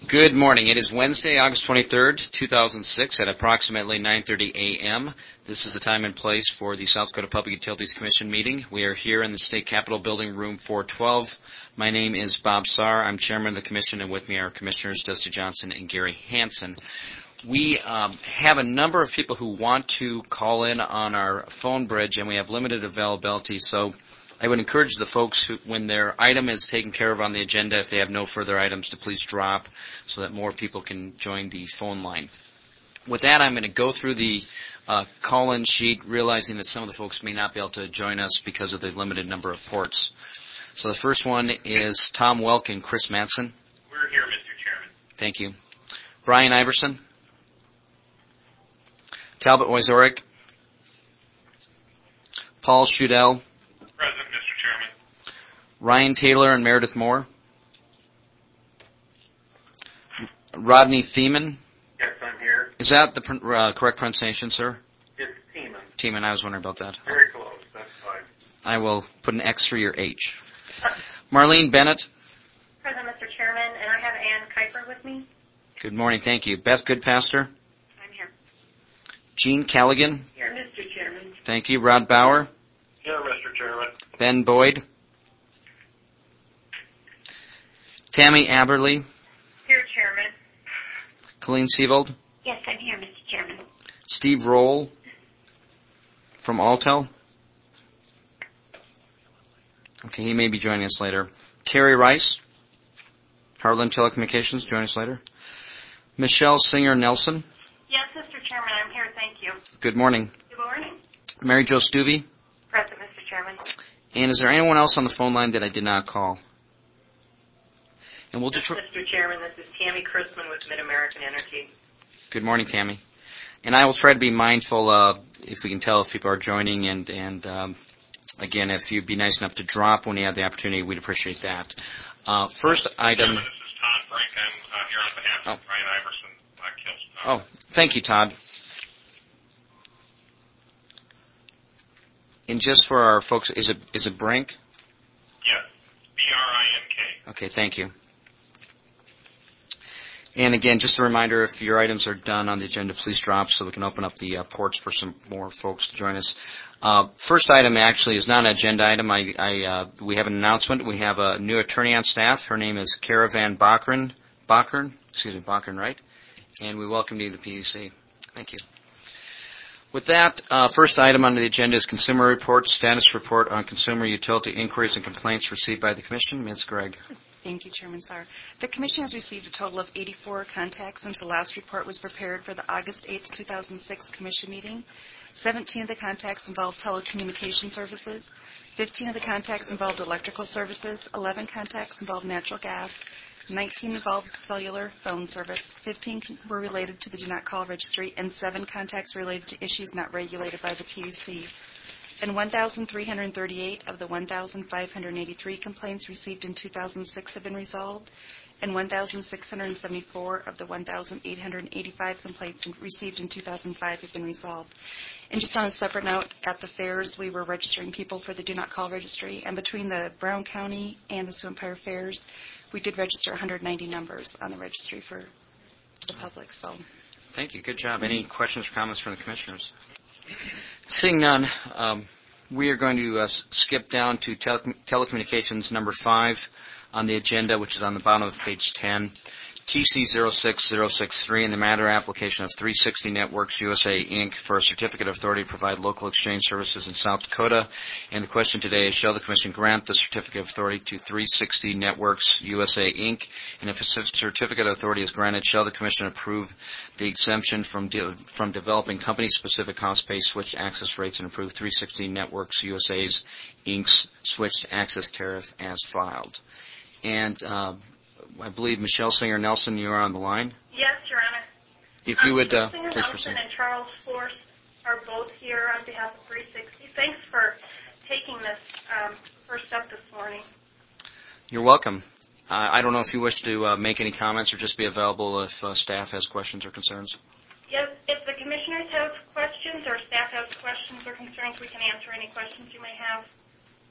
Good morning. It is Wednesday, August 23rd, 2006 at approximately 9:30 a.m. This is the time and place for the South Dakota Public Utilities Commission meeting. We are here in the State Capitol Building, room 412. My name is Bob Saar. I'm chairman of the commission, and with me are Commissioners Dusty Johnson and Gary Hansen. We have a number of people who want to call in on our phone bridge, and we have limited availability, so I would encourage the folks who, when their item is taken care of on the agenda, if they have no further items, to please drop so that more people can join the phone line. With that, I'm going to go through the call-in sheet, realizing that some of the folks may not be able to join us because of the limited number of ports. So the first one is Tom Welk and Chris Manson. We're here, Mr. Chairman. Thank you. Brian Iverson. Talbot Wojciech. Paul Schudel. Present, Mr. Chairman. Ryan Taylor and Meredith Moore. Rodney Thiemann. Yes, I'm here. Is that the correct pronunciation, sir? It's Teeman. Teeman, I was wondering about that. Very close, that's fine. I will put an X for your H. Marlene Bennett. Present, Mr. Chairman, and I have Ann Kuiper with me. Good morning, thank you. Beth Goodpaster. I'm here. Jean Callaghan. Here, Mr. Chairman. Thank you. Rod Bauer. Here, Mr. Chairman. Ben Boyd. Tammy Aberly. Here, Chairman. Colleen Seavold. Yes, I'm here, Mr. Chairman. Steve Roll from Altel. Okay, he may be joining us later. Carrie Rice, Heartland Telecommunications, join us later. Michelle Singer-Nelson. Yes, Mr. Chairman, I'm here, thank you. Good morning. Good morning. Mary Jo Stuvey. Present, Mr. Chairman. And is there anyone else on the phone line that I did not call? And we'll Mr. Chairman, this is Tammy Chrisman with Mid-American Energy. Good morning, Tammy. And I will try to be mindful, if we can tell if people are joining, and again, if you'd be nice enough to drop when you have the opportunity, we'd appreciate that. First item. This is Todd Frank. I'm here on behalf of Brian Iverson. Oh, thank you, Todd. And just for our folks, is it Brink? Yes, B-R-I-N-K. Okay, thank you. And again, just a reminder, if your items are done on the agenda, please drop so we can open up the ports for some more folks to join us. First item actually is not an agenda item. We have an announcement. We have a new attorney on staff. Her name is Kara Van Bakkeren, right? And we welcome you to the PUC. Thank you. With that, first item on the agenda is consumer report, status report on consumer utility inquiries and complaints received by the Commission. Ms. Gregg. Thank you, Chairman Saar. The Commission has received a total of 84 contacts since the last report was prepared for the August 8, 2006 Commission meeting. 17 of the contacts involved telecommunication services. 15 of the contacts involved electrical services. 11 contacts involved natural gas. 19 involved cellular phone service. 15 were related to the Do Not Call registry, and 7 contacts related to issues not regulated by the PUC. And 1,338 of the 1,583 complaints received in 2006 have been resolved, and 1,674 of the 1,885 complaints received in 2005 have been resolved. And just on a separate note, at the fairs, we were registering people for the Do Not Call registry, and between the Brown County and the Sioux Empire fairs, we did register 190 numbers on the registry for the public. So, thank you. Good job. Any questions or comments from the commissioners? Seeing none, we are going to skip down to telecommunications number 5 on the agenda, which is on the bottom of page 10. TC 06063 in the matter application of 360 Networks USA, Inc. for a certificate of authority to provide local exchange services in South Dakota. And the question today is, shall the Commission grant the certificate of authority to 360 Networks USA, Inc.? And if a certificate of authority is granted, shall the Commission approve the exemption from developing company-specific cost-based switched access rates and approve 360 Networks USA's, Inc.'s switched access tariff as filed? And I believe Michelle Singer-Nelson, you are on the line. Yes, Your Honor. If you would, please Singer-Nelson proceed. and Charles Force are both here on behalf of 360. Thanks for taking this first step this morning. You're welcome. I don't know if you wish to make any comments or just be available if staff has questions or concerns. Yes, if the commissioners have questions or staff has questions or concerns, we can answer any questions you may have.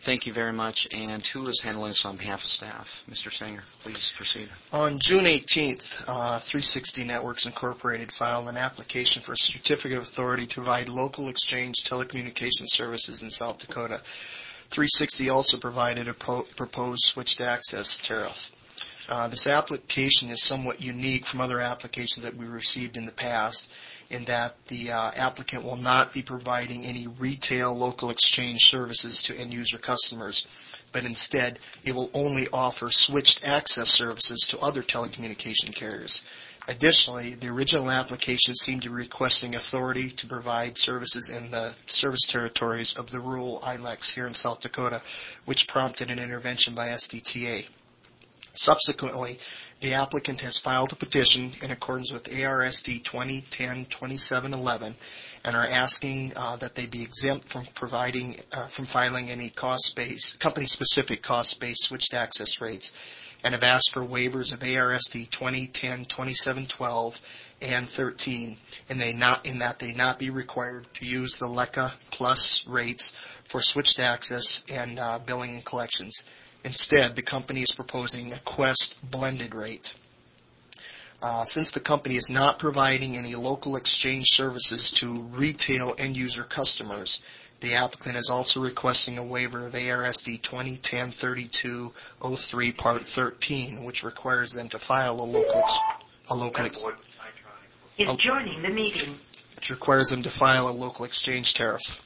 Thank you very much. And who is handling this on behalf of staff? Mr. Sanger, please proceed. On June 18th, 360 Networks Incorporated filed an application for a certificate of authority to provide local exchange telecommunications services in South Dakota. 360 also provided a proposed switched access tariff. This application is somewhat unique from other applications that we received in the past in that the applicant will not be providing any retail local exchange services to end-user customers, but instead it will only offer switched access services to other telecommunication carriers. Additionally, the original application seemed to be requesting authority to provide services in the service territories of the rural ILECs here in South Dakota, which prompted an intervention by SDTA. Subsequently, the applicant has filed a petition in accordance with ARSD 2010-2711 and are asking that they be exempt from filing any company-specific cost-based switched access rates, and have asked for waivers of ARSD 2010-2712 and 13, in that they not be required to use the LECA plus rates for switched access and billing and collections. Instead, the company is proposing a Quest blended rate. Since the company is not providing any local exchange services to retail end-user customers, the applicant is also requesting a waiver of ARSD 2010-3203 Part 13, which requires them to file which requires them to file a local exchange tariff.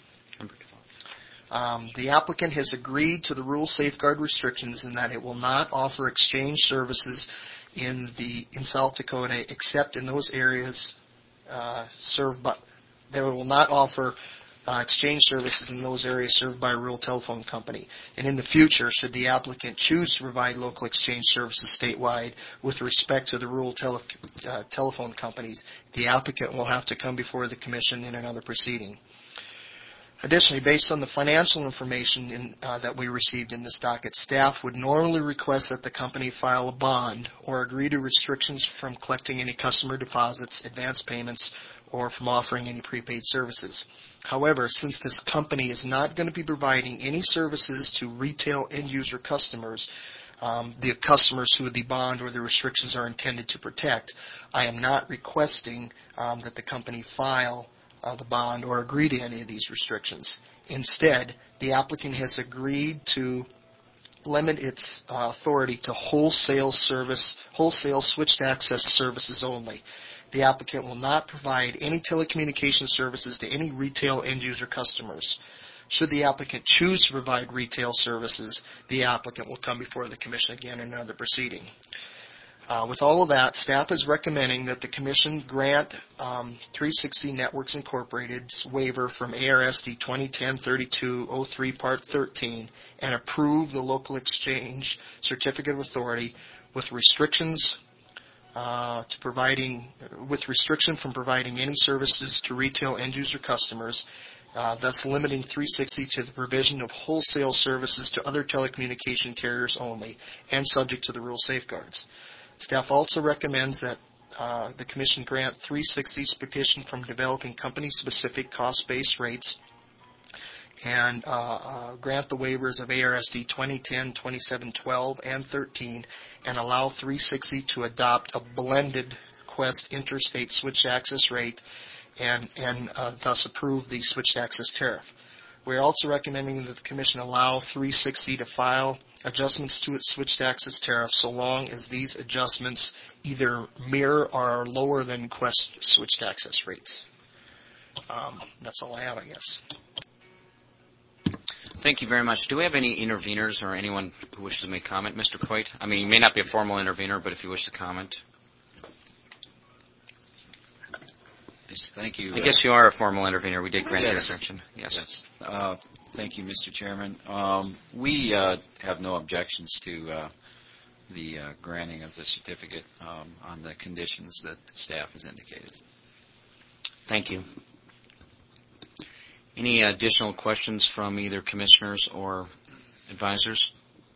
The applicant has agreed to the rule safeguard restrictions in that it will not offer exchange services in South Dakota except in those areas served by. They will not offer exchange services in those areas served by a rural telephone company. And in the future, should the applicant choose to provide local exchange services statewide with respect to the rural telephone companies, the applicant will have to come before the Commission in another proceeding. Additionally, based on the financial information that we received in this docket, staff would normally request that the company file a bond or agree to restrictions from collecting any customer deposits, advance payments, or from offering any prepaid services. However, since this company is not going to be providing any services to retail end-user customers, the customers who the bond or the restrictions are intended to protect, I am not requesting that the company file the bond or agree to any of these restrictions. Instead, the applicant has agreed to limit its authority to wholesale switched access services only. The applicant will not provide any telecommunications services to any retail end-user customers. Should the applicant choose to provide retail services, the applicant will come before the Commission again in another proceeding. With all of that, staff is recommending that the Commission grant 360 Networks Incorporated's waiver from ARSD 2010-3203 Part 13 and approve the local exchange certificate of authority with restriction from providing any services to retail end-user customers, thus limiting 360 to the provision of wholesale services to other telecommunication carriers only, and subject to the rule safeguards. Staff also recommends that the Commission grant 360's petition from developing company-specific cost-based rates and grant the waivers of ARSD 2010, 2712, and 13, and allow 360 to adopt a blended Quest interstate switched access rate and thus approve the switched access tariff. We're also recommending that the Commission allow 360 to file adjustments to its switched access tariff so long as these adjustments either mirror or are lower than Quest switched access rates. That's all I have, I guess. Thank you very much. Do we have any interveners or anyone who wishes to make comment? Mr. Coit? I mean, you may not be a formal intervener, but if you wish to comment. Yes, thank you. I guess you are a formal intervener. We did grant your intervention. Yes. Thank you, Mr. Chairman. We have no objections to the granting of the certificate on the conditions that the staff has indicated. Thank you. Any additional questions from either commissioners or advisors?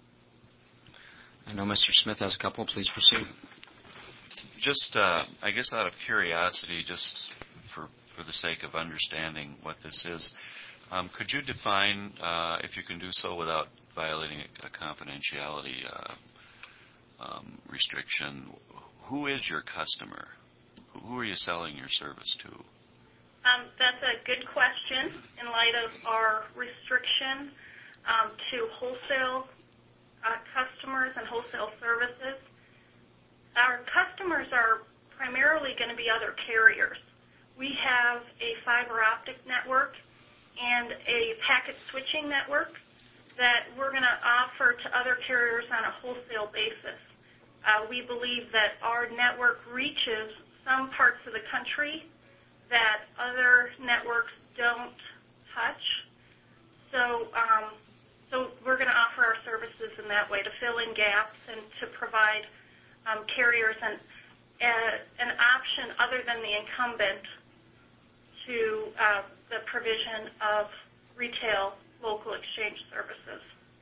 I know Mr. Smith has a couple. Please proceed. Just, I guess out of curiosity, just for the sake of understanding what this is, Could you define, if you can do so without violating a confidentiality restriction, who is your customer? Who are you selling your service to? That's a good question in light of our restriction to wholesale customers and wholesale services. Our customers are primarily going to be other carriers. We have a fiber optic network and a packet switching network that we're going to offer to other carriers on a wholesale basis. We believe that our network reaches some parts of the country that other networks don't touch. So we're going to offer our services in that way to fill in gaps and to provide carriers an option other than the incumbent to the provision of retail local exchange services.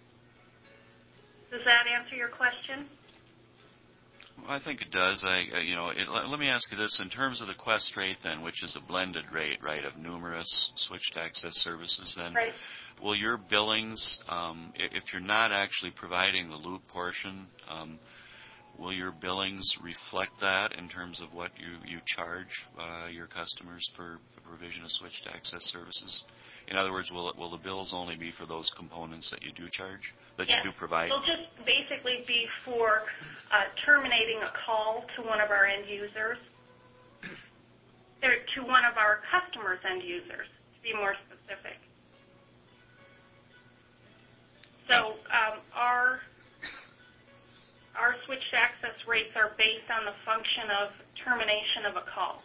Does that answer your question? Well, I think it does. Let me ask you this. In terms of the Quest rate, then, which is a blended rate, right, of numerous switched access services, then, right. Will your billings, if you're not actually providing the loop portion, will your billings reflect that in terms of what you charge your customers for the provision of switched access services? In other words, will the bills only be for those components that you do charge, that yes. you do provide? It'll just basically be for terminating a call to one of our end users, to one of our customers' end users, to be more specific. So our switched access rates are based on the function of termination of a call.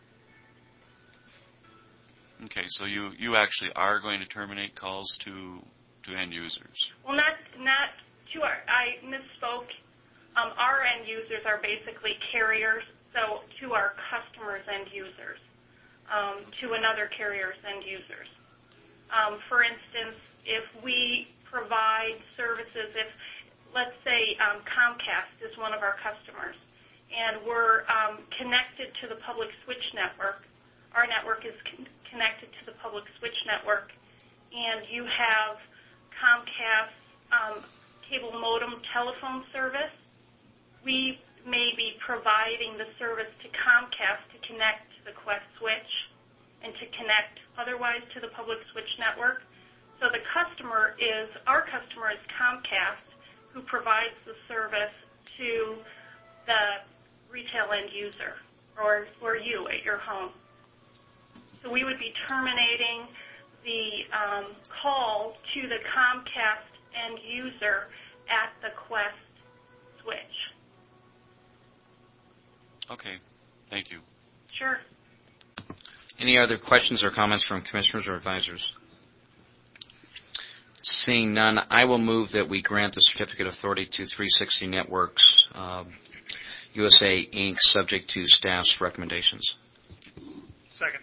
Okay, so you actually are going to terminate calls to end users? Well, not to our. I misspoke. Our end users are basically carriers, so to our customers' end users, to another carrier's end users. For instance, if we provide services, if let's say Comcast is one of our customers, and we're connected to the public switch network. Our network is connected to the public switch network, and you have Comcast cable modem telephone service. We may be providing the service to Comcast to connect to the Quest switch and to connect otherwise to the public switch network. So our customer is Comcast, who provides the service to the retail end user or you at your home. So we would be terminating the call to the Comcast end user at the Quest switch. Okay, thank you. Sure. Any other questions or comments from commissioners or advisors? Seeing none, I will move that we grant the certificate of authority to 360 Networks USA, Inc., subject to staff's recommendations. Second.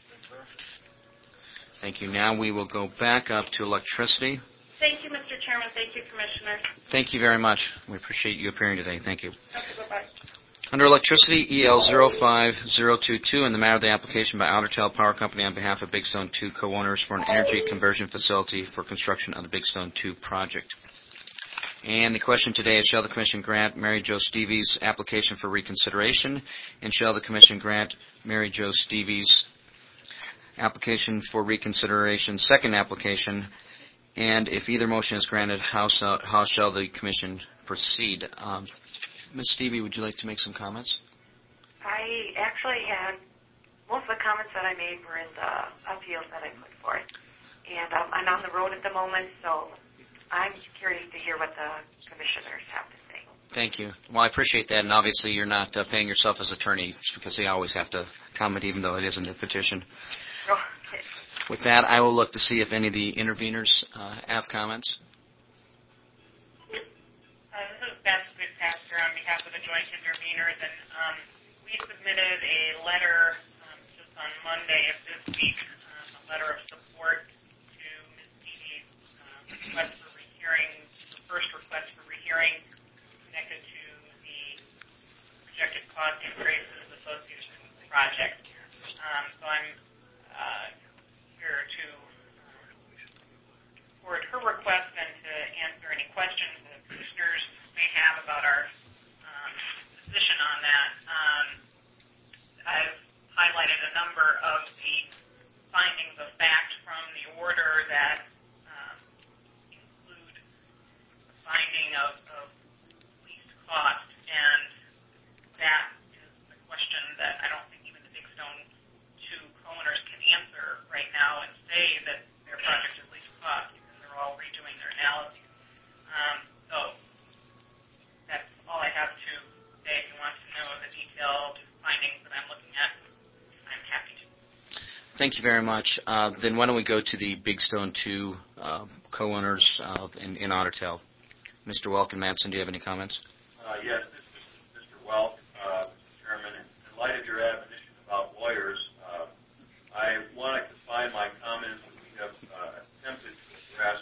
Thank you. Now we will go back up to electricity. Thank you, Mr. Chairman. Thank you, Commissioner. Thank you very much. We appreciate you appearing today. Thank you. Okay, bye-bye. Under electricity, EL 05022, in the matter of the application by Outertel Power Company on behalf of Big Stone 2 co-owners for an energy conversion facility for construction of the Big Stone 2 project. And the question today is, shall the Commission grant Mary Jo Stevie's application for reconsideration, and shall the Commission grant Mary Jo Stevie's application for reconsideration, second application, and if either motion is granted, how shall the Commission proceed? Ms. Stevie, would you like to make some comments? I actually had, most of the comments that I made were in the appeals that I put forth. And I'm on the road at the moment, so I'm curious to hear what the commissioners have to say. Thank you. Well, I appreciate that, and obviously you're not paying yourself as attorney because they always have to comment even though it isn't a petition. Okay. With that, I will look to see if any of the interveners have comments. This is Beth Goodpaster on behalf of the joint interveners, and we submitted a letter just on Monday of this week, a letter of support to Ms. Stevie's request for rehearing, the first request for rehearing connected to the projected cost increases associated with the project. So I'm here to support her request and to answer any questions the commissioners may have about our position on that. I've highlighted a number of the findings of fact from the order that include the finding of least cost, and that is a question that I don't think even the Big Stone 2 co-owners can answer right now and say that their project is least cost because they're all redoing their analyses. So that's all I have to say. If you want to know the detailed findings that I'm looking at, I'm happy to. Thank you very much. Then why don't we go to the Big Stone 2 co-owners in Otter Tail. Mr. Welk and Manson, do you have any comments? Yes, this is Mr. Welk, Mr. Chairman. In light of your admonition about lawyers, I want to confine my comments that we have attempted to address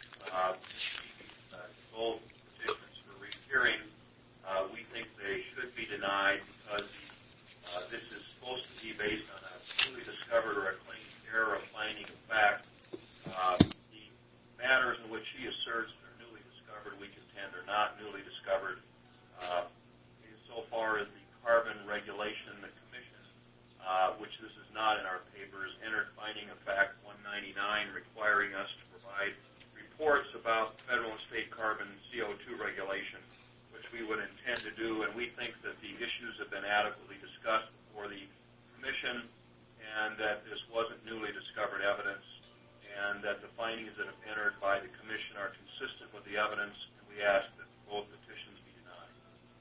both petitions for rehearing. We think they should be denied because this is supposed to be based on a newly discovered or a claimed error of finding of fact. The matters in which she asserts are newly discovered, we contend are not newly discovered. Insofar as the carbon regulation, the Commission, which this is not in our papers, entered finding of fact 199 requiring us to provide reports about federal and state carbon CO2 regulation, which we would intend to do, and we think that the issues have been adequately discussed before the Commission and that this wasn't newly discovered evidence and that the findings that have entered by the Commission are consistent with the evidence, and we ask that both petitions be denied.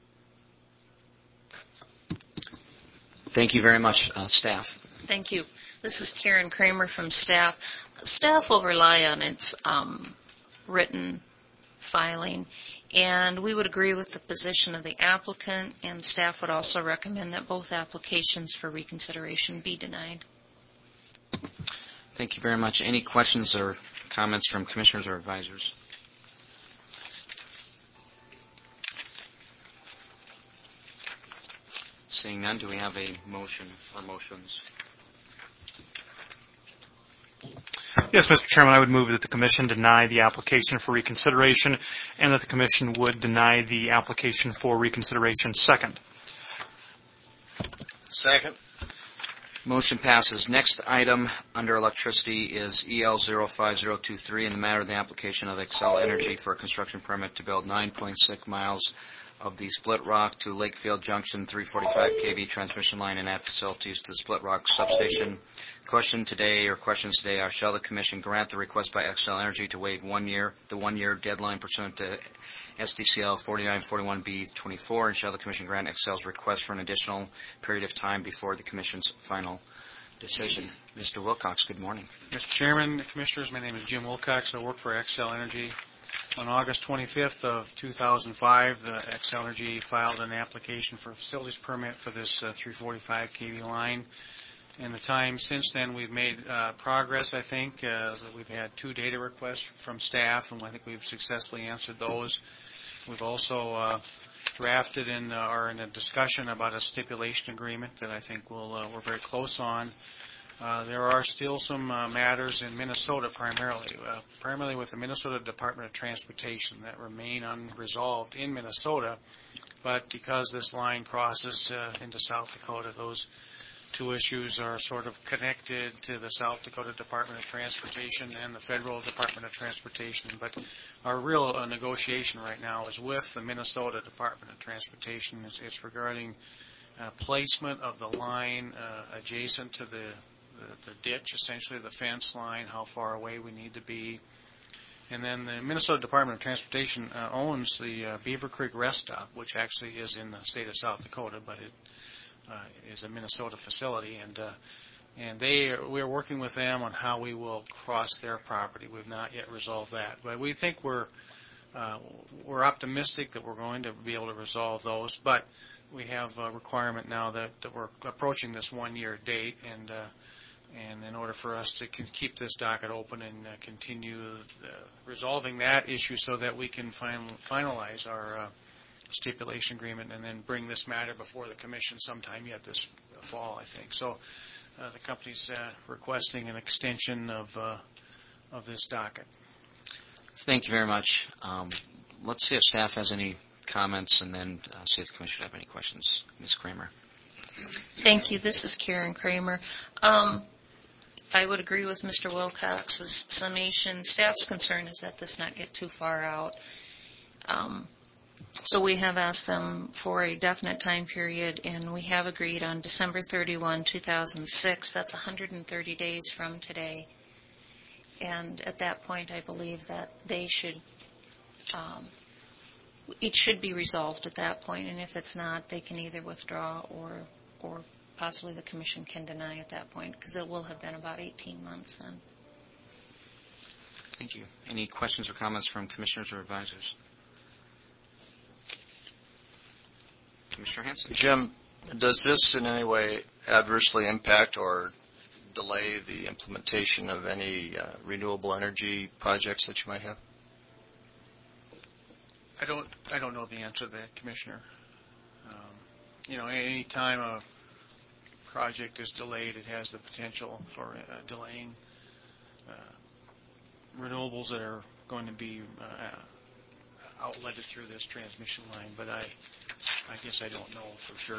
Thank you very much, staff. Thank you. This is Karen Kramer from staff. Staff will rely on its written filing, and we would agree with the position of the applicant, and staff would also recommend that both applications for reconsideration be denied. Thank you very much. Any questions or comments from commissioners or advisors? Seeing none, do we have a motion or motions? Yes, Mr. Chairman, I would move that the Commission deny the application for reconsideration and that the Commission would deny the application for reconsideration second. Second. Motion passes. Next item under electricity is EL 05023 in the matter of the application of Xcel Energy for a construction permit to build 9.6 miles of the Split Rock to Lakefield Junction 345 kV transmission line and add facilities to the Split Rock substation. Questions today are, shall the Commission grant the request by Xcel Energy to waive the one-year deadline pursuant to SDCL 4941B24, and shall the Commission grant Xcel's request for an additional period of time before the Commission's final decision? Mr. Wilcox, good morning. Mr. Chairman, Commissioners, my name is Jim Wilcox. I work for Xcel Energy. On August 25th of 2005, the Xcel Energy filed an application for a facilities permit for this 345 kV line. In the time since then, we've made progress, I think. We've had 2 data requests from staff, and I think we've successfully answered those. We've also drafted and are in a discussion about a stipulation agreement that I think we're very close on. There are still some matters in Minnesota primarily with the Minnesota Department of Transportation that remain unresolved in Minnesota, but because this line crosses into South Dakota, those 2 issues are sort of connected to the South Dakota Department of Transportation and the Federal Department of Transportation, but our real negotiation right now is with the Minnesota Department of Transportation. It's regarding placement of the line adjacent to the ditch, essentially the fence line, how far away we need to be. And then the Minnesota Department of Transportation owns the Beaver Creek Rest Stop, which actually is in the state of South Dakota, but it is a Minnesota facility. And we're working with them on how we will cross their property. We've not yet resolved that, but we think we're optimistic that we're going to be able to resolve those. But we have a requirement now that we're approaching this 1-year date, and in order for us to keep this docket open and continue resolving that issue so that we can finalize our stipulation agreement and then bring this matter before the Commission sometime yet this fall, I think. So the company's requesting an extension of this docket. Thank you very much. Let's see if staff has any comments, and then see if the commission have any questions. Ms. Kramer. Thank you. This is Karen Kramer. I would agree with Mr. Wilcox's summation. Staff's concern is that this not get too far out. So we have asked them for a definite time period, and we have agreed on December 31, 2006. That's 130 days from today. And at that point, I believe that they should, it should be resolved at that point. And if it's not, they can either withdraw or possibly the commission can deny at that point, because it will have been about 18 months then. Thank you. Any questions or comments from commissioners or advisors? Commissioner Hanson. Jim, does this in any way adversely impact or delay the implementation of any renewable energy projects that you might have? I don't know the answer to that, Commissioner. Any time a project is delayed, it has the potential for delaying renewables that are going to be outletted through this transmission line. But I guess I don't know for sure.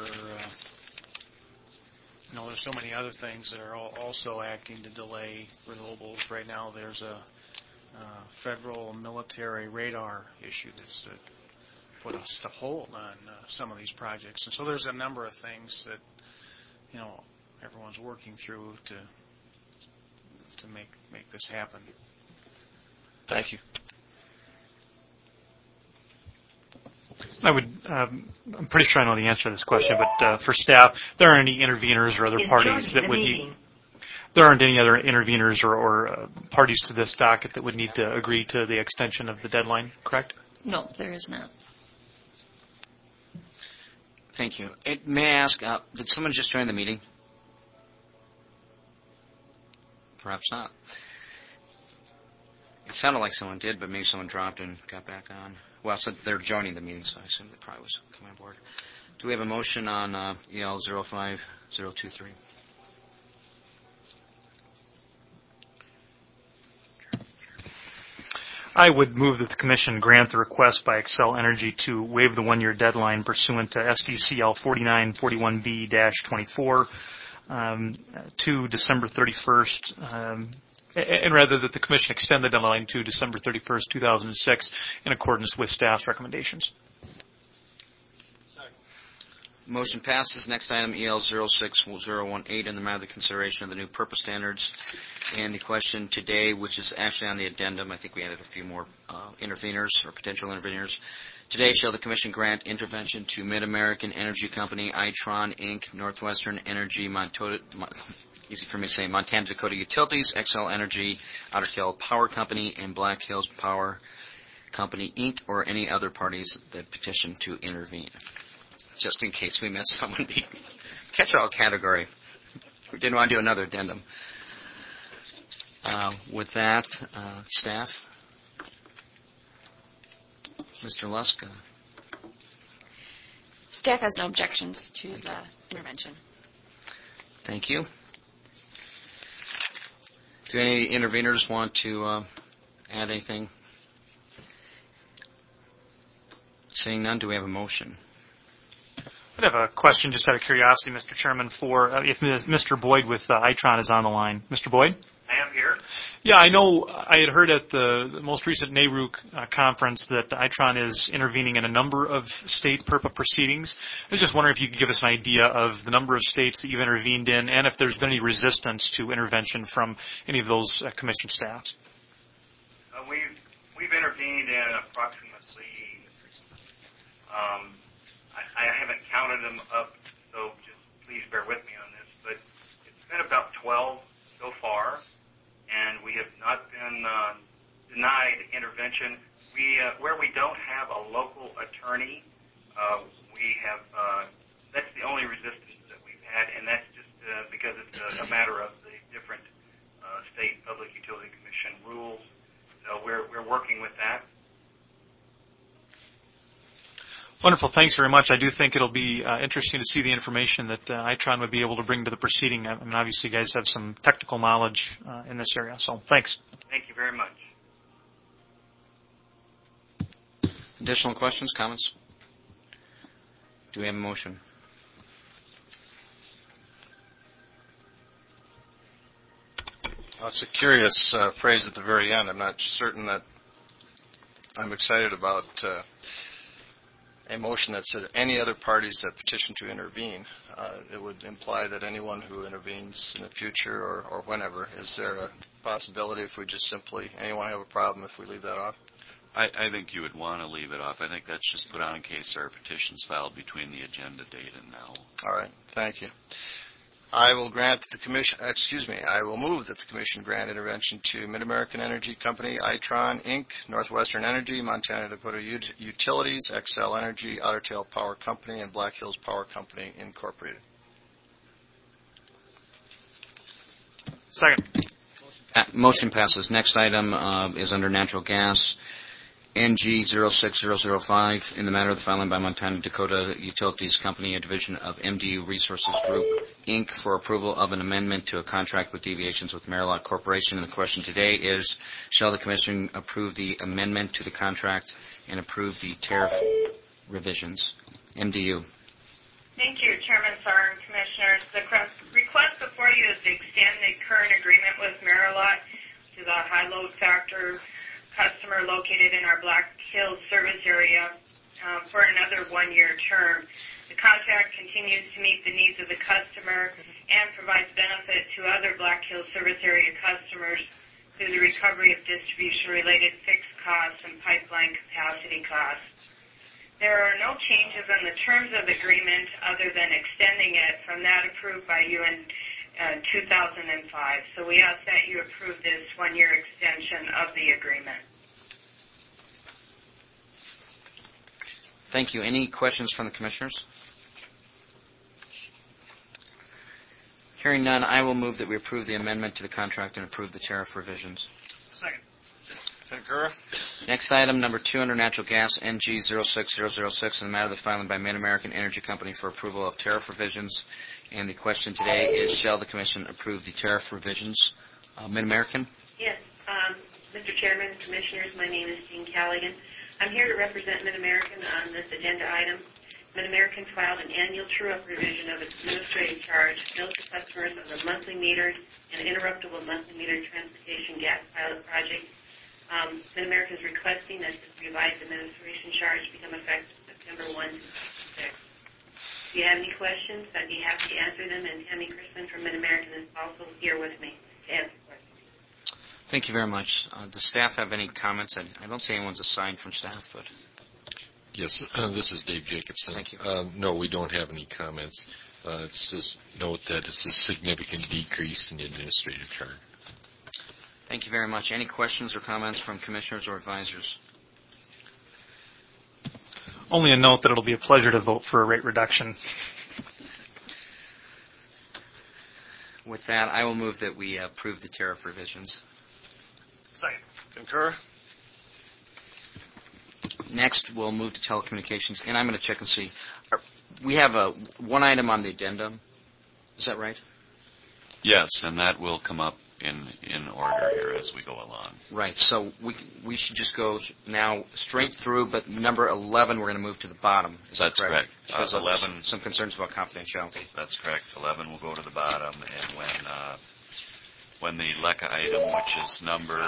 There's so many other things that are also acting to delay renewables. Right now, there's a federal military radar issue that's put a hold on some of these projects. And so there's a number of things that, everyone's working through to make this happen. Thank you. I'm pretty sure I know the answer to this question, but for staff, there aren't any interveners or other parties that would need. There aren't any other interveners or parties to this docket that would need to agree to the extension of the deadline, correct? No, there is not. Thank you. May I ask, did someone just join the meeting? Perhaps not. It sounded like someone did, but maybe someone dropped and got back on. Well, so they're joining the meeting, so I assume they probably was coming on board. Do we have a motion on EL 05023? I would move that the Commission grant the request by Xcel Energy to waive the one-year deadline pursuant to SDCL 4941B-24 to December 31st, and rather that the Commission extend the deadline to December 31st, 2006 in accordance with staff's recommendations. Motion passes. Next item, EL 06018, in the matter of the consideration of the new purpose standards. And the question today, which is actually on the addendum, I think we added a few more interveners or potential interveners. Today, shall the Commission grant intervention to Mid-American Energy Company, Itron, Inc., Northwestern Energy, easy for me to say, Montana Dakota Utilities, Xcel Energy, Otter Tail Power Company, and Black Hills Power Company, Inc., or any other parties that petition to intervene. Just in case we missed someone, the catch-all category. We didn't want to do another addendum. With that, staff, Mr. Lusk. Staff has no objections to the intervention. Thank you. Do any interveners want to add anything? Seeing none, do we have a motion? I have a question, just out of curiosity, Mr. Chairman, for if Mr. Boyd with Itron is on the line. Mr. Boyd? I am here. Yeah, I know I had heard at the most recent NARUC conference that Itron is intervening in a number of state PURPA proceedings. I was just wondering if you could give us an idea of the number of states that you've intervened in and if there's been any resistance to intervention from any of those commission staffs. We've intervened in approximately, I haven't counted them up, so just please bear with me on this, but it's been about 12 so far, and we have not been denied intervention. Where we don't have a local attorney, we have, that's the only resistance that we've had, and that's just because it's a matter of the different state Public Utility Commission rules. So we're working with that. Wonderful. Thanks very much. I do think it'll be interesting to see the information that Itron would be able to bring to the proceeding. I mean, obviously, you guys have some technical knowledge in this area, so thanks. Thank you very much. Additional questions, comments? Do we have a motion? Well, it's a curious phrase at the very end. I'm not certain that I'm excited about a motion that says any other parties that petition to intervene. It would imply that anyone who intervenes in the future or whenever. Is there a possibility if we just simply, anyone have a problem if we leave that off? I think you would want to leave it off. I think that's just put on in case there are petitions filed between the agenda date and now. All right, thank you. I will grant that the commission, I will move that the commission grant intervention to Mid-American Energy Company, Itron, Inc., Northwestern Energy, Montana Dakota Utilities, Xcel Energy, Otter Tail Power Company, and Black Hills Power Company, Incorporated. Second. Motion passes. Next item is under natural gas. NG 06005 in the matter of the filing by Montana Dakota Utilities Company, a division of MDU Resources Group, Inc., for approval of an amendment to a contract with Deviations with Merillat Corporation. And the question today is, shall the Commission approve the amendment to the contract and approve the tariff revisions? MDU. Thank you, Chairman Sarr and Commissioners. The request before you is to extend the current agreement with Merillat to the high load factor customer located in our Black Hills service area for another one-year term. The contract continues to meet the needs of the customer and provides benefit to other Black Hills service area customers through the recovery of distribution-related fixed costs and pipeline capacity costs. There are no changes in the terms of the agreement other than extending it from that approved by you in 2005. So we ask that you approve this one-year extension of the agreement. Thank you. Any questions from the Commissioners? Hearing none, I will move that we approve the amendment to the contract and approve the tariff revisions. Second. Concur. Next item, number 2 under natural gas, NG 06006, in the matter of the filing by Mid-American Energy Company for approval of tariff revisions. And the question today is, shall the Commission approve the tariff revisions? Mid-American? Yes. Mr. Chairman, Commissioners, my name is Jean Callaghan. I'm here to represent Mid-American on this agenda item. Mid-American filed an annual true-up revision of its administrative charge billed to customers of the monthly metered and interruptible monthly metered transportation gas pilot project. Mid-American is requesting that this revised administration charge become effective September 1, 2006. If you have any questions, I'd be happy to answer them, and Tammy Chrisman from Mid-American is also here with me to answer questions. Thank you very much. Does staff have any comments? I don't see anyone's assigned from staff, but... Yes, this is Dave Jacobson. Thank you. No, we don't have any comments. It's just note that it's a significant decrease in the administrative charge. Thank you very much. Any questions or comments from Commissioners or advisors? Only a note that it'll be a pleasure to vote for a rate reduction. With that, I will move that we approve the tariff revisions. Second. Concur. Next, we'll move to telecommunications, and I'm going to check and see. We have one item on the addendum. Is that right? Yes, and that will come up in order here as we go along. Right, so we should just go now straight through, but number 11 we're going to move to the bottom. Is that correct? That's correct. 11. Some concerns about confidentiality. That's correct. 11 will go to the bottom, and when the LECA item, which is number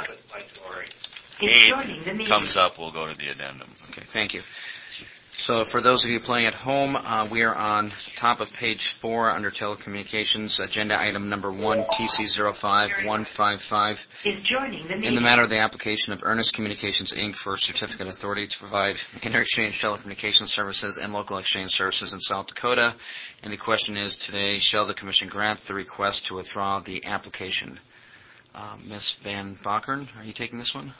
8, comes up, we'll go to the addendum. Okay, thank you. So for those of you playing at home, we are on top of page 4 under telecommunications, agenda item number 1, TC05155. In the matter of the application of Earnest Communications, Inc. for certificate authority to provide inter-exchange telecommunications services and local exchange services in South Dakota. And the question is today, shall the Commission grant the request to withdraw the application? Ms. Van Bakkeren, are you taking this one?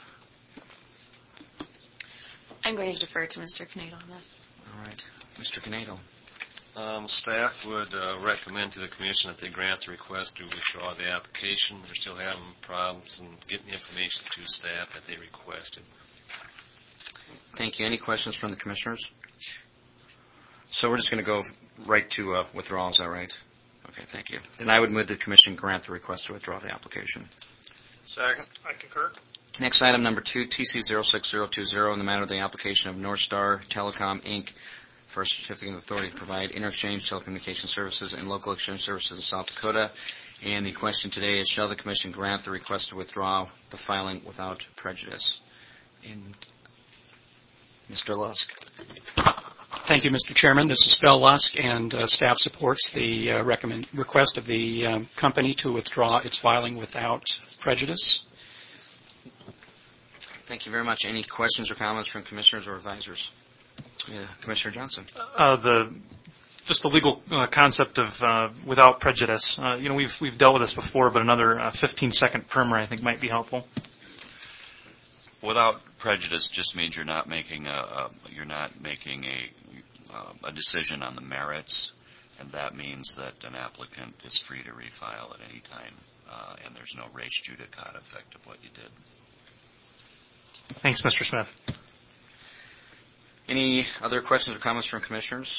I'm going to defer to Mr. Knadel on this. All right. Mr. Knadel. Staff would recommend to the Commission that they grant the request to withdraw the application. They're still having problems in getting information to staff that they requested. Thank you. Any questions from the Commissioners? So we're just going to go right to withdrawal. Is that right? Okay, thank you. Then I would move the Commission grant the request to withdraw the application. Second. I concur. Next item, number 2, TC06020, in the matter of the application of North Star Telecom, Inc. for a certificate of authority to provide interexchange telecommunication services and local exchange services in South Dakota. And the question today is, shall the Commission grant the request to withdraw the filing without prejudice? And Mr. Lusk. Thank you, Mr. Chairman. This is Phil Lusk, and staff supports the request of the company to withdraw its filing without prejudice. Thank you very much. Any questions or comments from commissioners or advisors? Commissioner Johnson. Just the legal concept of without prejudice. We've dealt with this before, but another 15-second primer I think might be helpful. Without prejudice just means you're not making a decision on the merits, and that means that an applicant is free to refile at any time, and there's no res judicata effect of what you did. Thanks, Mr. Smith. Any other questions or comments from commissioners?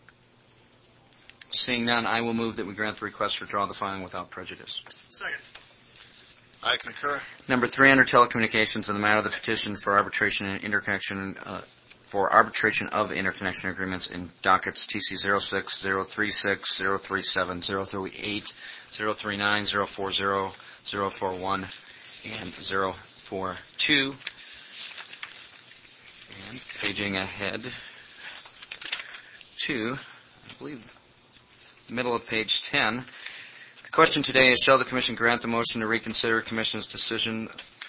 Seeing none, I will move that we grant the request to withdraw the filing without prejudice. Second. I concur. Number 3, under telecommunications, in the matter of the petition for arbitration and interconnection for arbitration of interconnection agreements in dockets TC 06, 036, 037, 038, 039, 040, 041, and 042. And paging ahead to, I believe, middle of page 10. The question today is, shall the Commission grant the motion to reconsider Commission's decision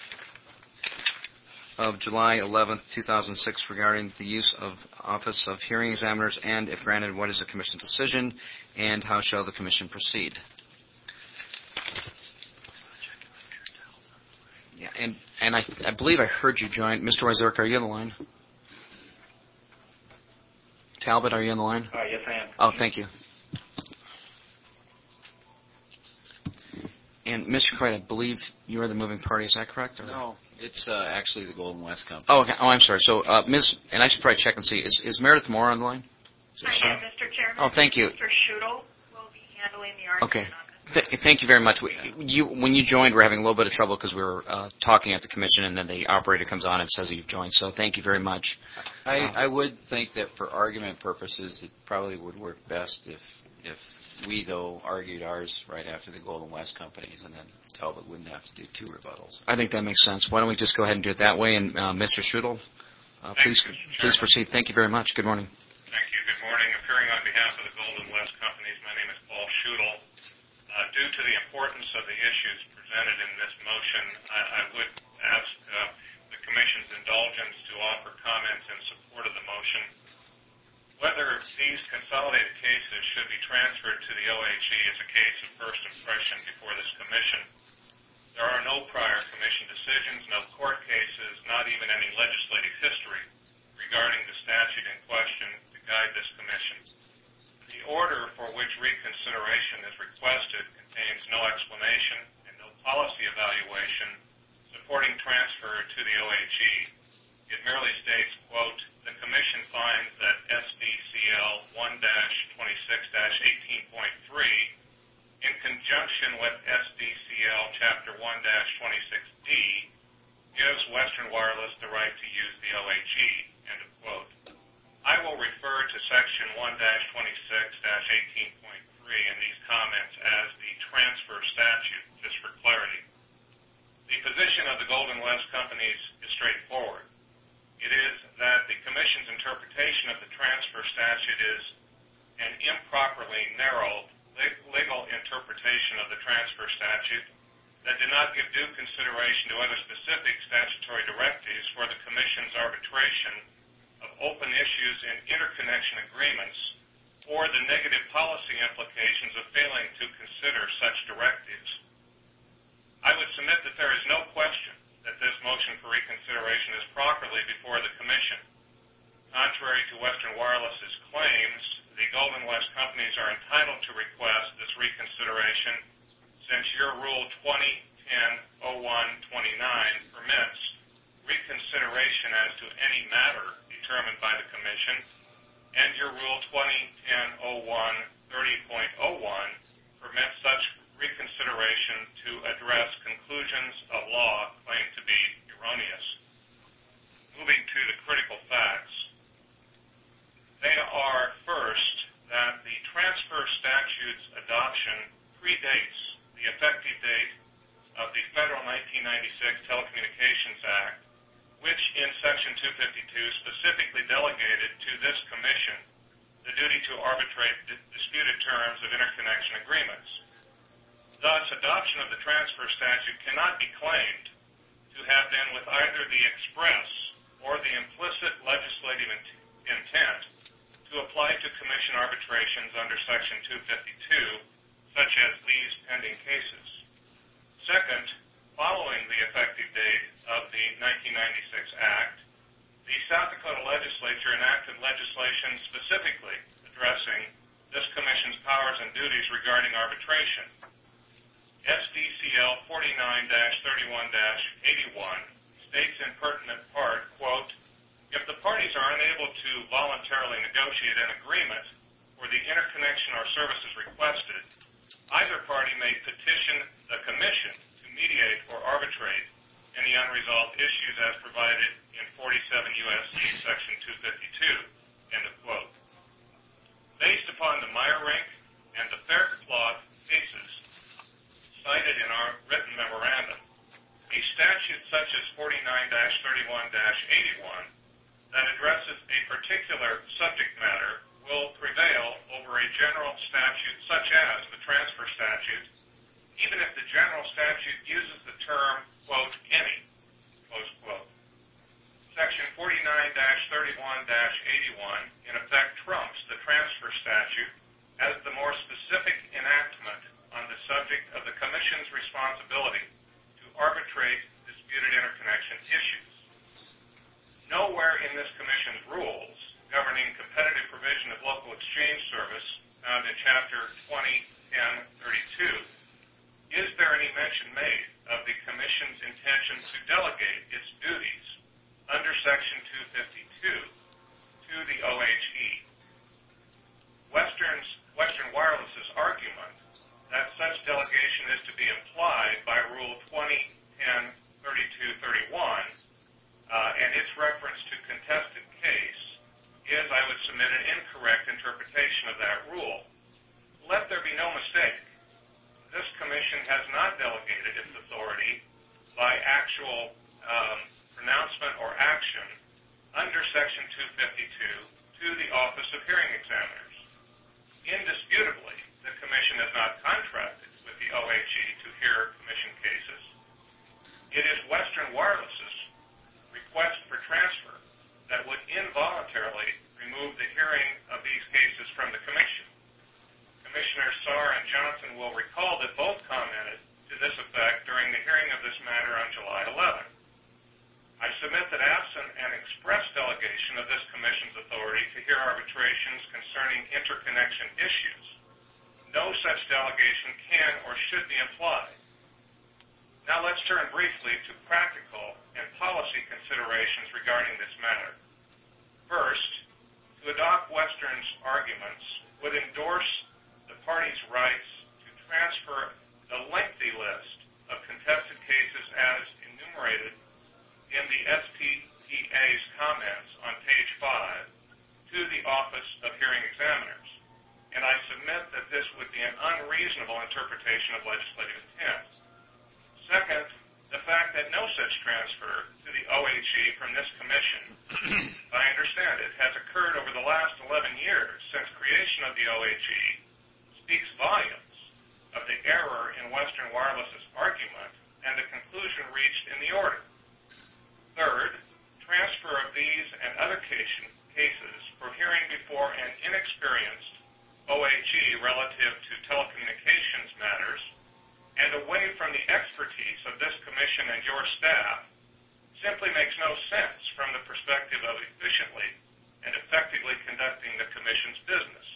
of July 11th, 2006 regarding the use of Office of Hearing Examiners, and if granted, what is the Commission's decision, and how shall the Commission proceed? Yeah, and I believe I heard you join. Mr. Wyzorek, are you on the line? Talbot, are you on the line? Yes, I am. Oh, thank you. And Mr. Coit, I believe you are the moving party. Is that correct? Or? No, it's actually the Golden West Company. Oh, okay. Oh, I'm sorry. So, Ms., and I should probably check and see, is Meredith Moore on the line? Hi, Mr. Chairman. Oh, thank you. Mr. Schudel will be handling the argument Okay. on this. Thank you very much. When you joined, we were having a little bit of trouble because we were talking at the commission, and then the operator comes on and says that you've joined. So thank you very much. I would think that for argument purposes, it probably would work best if we, though, argued ours right after the Golden West Companies, and then Talbot wouldn't have to do 2 rebuttals. I think that makes sense. Why don't we just go ahead and do it that way? And Mr. Schudel, please proceed. Thank you very much. Good morning. Thank you. Good morning. Appearing on behalf of the Golden West Companies, my name is Paul Schudel. Due to the importance of the issues presented in this motion, I would ask the Commission's indulgence to offer comments in support of the motion. Whether these consolidated cases should be transferred to the OHE is a case of first impression before this Commission. There are no prior Commission decisions, no court cases, not even any legislative history regarding the statute in question to guide this Commission. The order for which reconsideration is requested contains no explanation and no policy evaluation supporting transfer to the OHE. It merely states, quote, the Commission finds that SDCL 1-26-18.3 in conjunction with SDCL Chapter 1-26D gives Western Wireless the right to use the OHE, end of quote. I will refer to Section 1-26-18.3 in these comments as the transfer statute, just for clarity. The position of the Golden West Companies is straightforward. It is that the Commission's interpretation of the transfer statute is an improperly narrow legal interpretation of the transfer statute that did not give due consideration to other specific statutory directives for the Commission's arbitration of open issues in interconnection agreements or the negative policy implications of failing to consider such directives. I would submit that there is no question that this motion for reconsideration is properly before the Commission. Contrary to Western Wireless's claims, the Golden West Companies are entitled to request this reconsideration since your Rule 2010-01-29 permits reconsideration as to any matter determined by the Commission, and your Rule 2010-01-30.01 permits such reconsideration to address conclusions of law claimed to be adoption predates the effective date of the Federal 1996 Telecommunications Act, which in Section 252 specifically delegated to this commission the duty to arbitrate disputed terms of interconnection agreements. Thus, adoption of the transfer statute cannot be claimed to have been with either the express or the implicit legislative intent to apply to commission arbitrations under Section 252, such as these pending cases. Second, following the effective date of the 1996 Act, the South Dakota legislature enacted legislation specifically addressing this commission's powers and duties regarding arbitration. SDCL 49-31-81 states in pertinent part, quote, if the parties are unable to voluntarily negotiate an agreement for the interconnection or services requested, either party may petition the commission to mediate or arbitrate any unresolved issues as provided in 47 U.S.C. Section 252, end of quote. Based upon the Meyerink and the Faircloth cases cited in our written memorandum, a statute such as 49-31-81 that addresses a particular subject matter will prevail over a general statute such as the transfer statute, even if the general statute uses the term, quote, any, close quote. Section 49-31-81 in effect trumps the transfer statute as the more specific enactment on the subject of the Commission's responsibility to arbitrate disputed interconnection issues. Nowhere in this Commission's rules governing competitive provision of local exchange service found in Chapter 20.10.32 is there any mention made of the Commission's intention to delegate its duties under Section 252 to the OHE. Western Wireless's argument that such delegation is to be implied by Rule 20.10.32.31 and its reference to contested case is, I would submit, an incorrect interpretation of that rule. Let there be no mistake. This Commission has not delegated its authority by actual pronouncement or action under Section 252 to the Office of Hearing Examiners. Indisputably, the Commission has not contracted with the OHE to hear Commission cases. It is Western Wireless's request for transfer that would involuntarily remove the hearing of these cases from the Commission. Commissioners Saar and Johnson will recall that both commented to this effect during the hearing of this matter on July 11th. I submit that absent an express delegation of this Commission's authority to hear arbitrations concerning interconnection issues, no such delegation can or should be implied. Now let's turn briefly to practical and policy considerations regarding this matter. First, to adopt Western's arguments would endorse the parties' rights to transfer the lengthy list of contested cases as enumerated in the SPPA's comments on page 5 to the Office of Hearing Examiners, and I submit that this would be an unreasonable interpretation of legislative intent. Second, the fact that no such transfer to the OHE from this Commission, if I understand it, has occurred over the last 11 years since creation of the OHE speaks volumes of the error in Western Wireless's argument and the conclusion reached in the order. Third, transfer of these and other cases for hearing before an inexperienced OHE relative to telecommunications matters and away from the expertise of this Commission and your staff simply makes no sense from the perspective of efficiently and effectively conducting the Commission's business.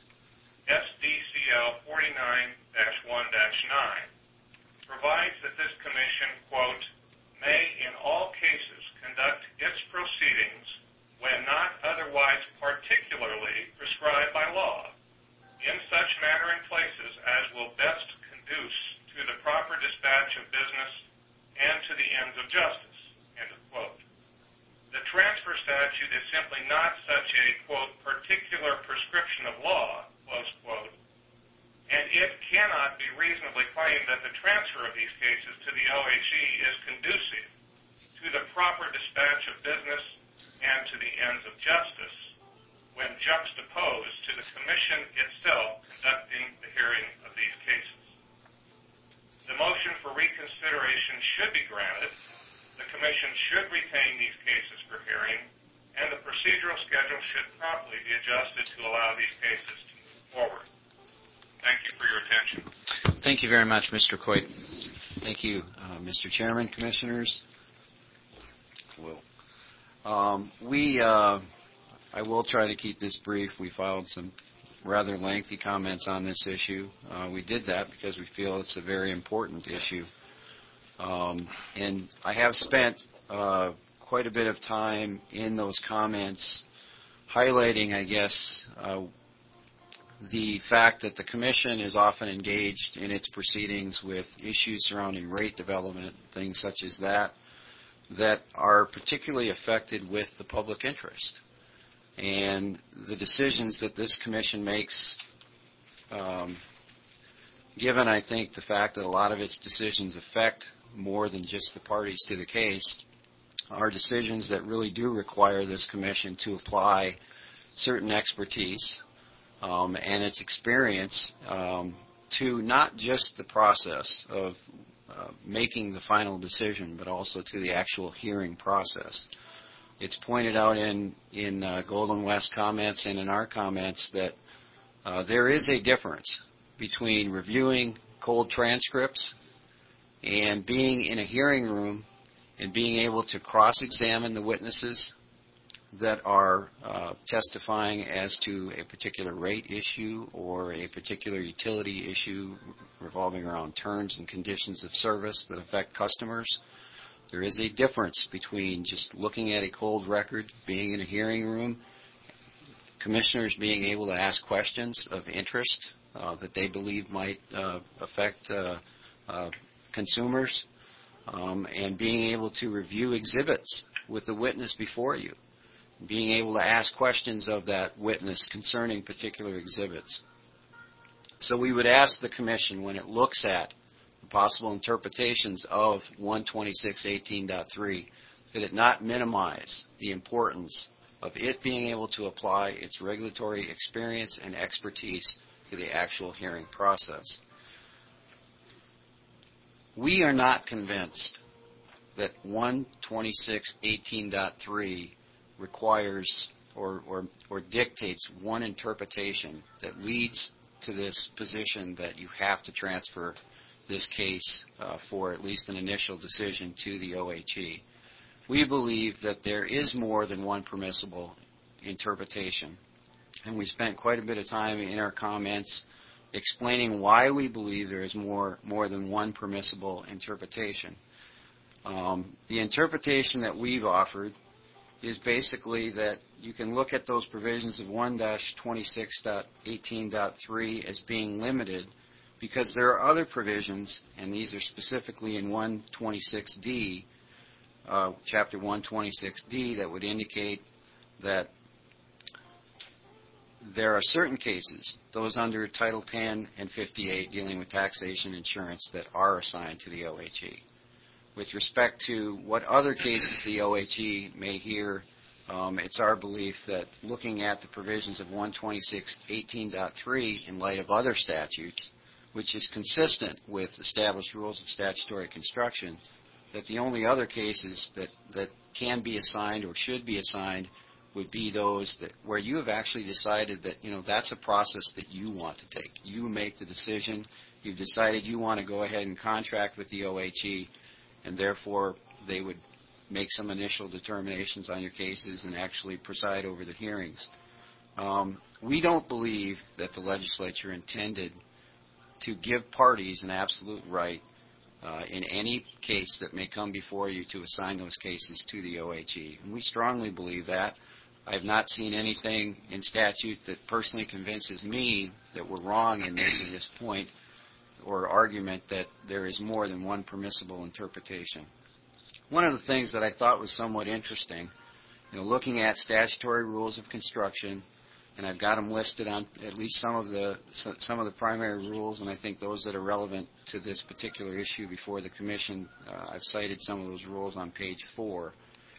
SDCL 49-1-9 provides that this Commission, quote, may in all cases conduct its proceedings when not otherwise particularly prescribed by law, in such manner and places as will best conduce to the proper dispatch of business and to the ends of justice, end of quote. The transfer statute is simply not such a, quote, particular prescription of law, close quote, and it cannot be reasonably claimed that the transfer of these cases to the OHE is conducive to the proper dispatch of business and to the ends of justice when juxtaposed to the Commission itself conducting the hearing of these cases. The motion for reconsideration should be granted, the Commission should retain these cases for hearing, and the procedural schedule should promptly be adjusted to allow these cases to move forward. Thank you for your attention. Thank you very much, Mr. Coit. Thank you, Mr. Chairman, Commissioners. I will try to keep this brief. We filed some rather lengthy comments on this issue. We did that because we feel it's a very important issue. And I have spent quite a bit of time in those comments highlighting, I guess, the fact that the Commission is often engaged in its proceedings with issues surrounding rate development, things such as that are particularly affected with the public interest. And the decisions that this Commission makes, given, I think, the fact that a lot of its decisions affect more than just the parties to the case, are decisions that really do require this Commission to apply certain expertise and its experience to not just the process of making the final decision, but also to the actual hearing process. It's pointed out in Golden West comments and in our comments that there is a difference between reviewing cold transcripts and being in a hearing room and being able to cross-examine the witnesses that are testifying as to a particular rate issue or a particular utility issue revolving around terms and conditions of service that affect customers. There is a difference between just looking at a cold record, being in a hearing room, commissioners being able to ask questions of interest that they believe might affect consumers, and being able to review exhibits with the witness before you, being able to ask questions of that witness concerning particular exhibits. So we would ask the Commission, when it looks at the possible interpretations of 126.18.3, that it not minimize the importance of it being able to apply its regulatory experience and expertise to the actual hearing process. We are not convinced that 126.18.3 requires or dictates one interpretation that leads to this position that you have to transfer this case for at least an initial decision to the OHE. We believe that there is more than one permissible interpretation, and we spent quite a bit of time in our comments explaining why we believe there is more than one permissible interpretation. The interpretation that we've offered is basically that you can look at those provisions of 1-26.18.3 as being limited because there are other provisions, and these are specifically in 126D, Chapter 126D, that would indicate that there are certain cases, those under Title 10 and 58 dealing with taxation insurance, that are assigned to the OHE. With respect to what other cases the OHE may hear, it's our belief that looking at the provisions of 126.18.3 in light of other statutes, which is consistent with established rules of statutory construction, that the only other cases that can be assigned or should be assigned would be those that where you have actually decided that, that's a process that you want to take. You make the decision. You've decided you want to go ahead and contract with the OHE, and therefore they would make some initial determinations on your cases and actually preside over the hearings. We don't believe that the legislature intended to give parties an absolute right in any case that may come before you to assign those cases to the OHE. And we strongly believe that. I have not seen anything in statute that personally convinces me that we're wrong in making this point or argument that there is more than one permissible interpretation. One of the things that I thought was somewhat interesting, looking at statutory rules of construction and I've got them listed on at least some of the primary rules, and I think those that are relevant to this particular issue before the Commission. I've cited some of those rules on page 4.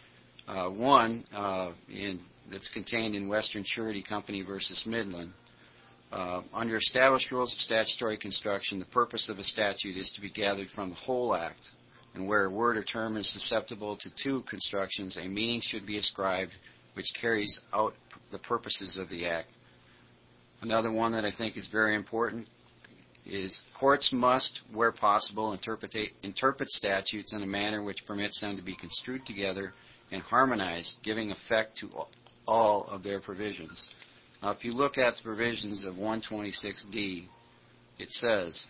One, that's contained in Western Surety Company versus Midland. Under established rules of statutory construction, the purpose of a statute is to be gathered from the whole act, and where a word or term is susceptible to two constructions, a meaning should be ascribed which carries out the purposes of the act. Another one that I think is very important is courts must, where possible, interpret statutes in a manner which permits them to be construed together and harmonized, giving effect to all of their provisions. Now, if you look at the provisions of 126D, it says,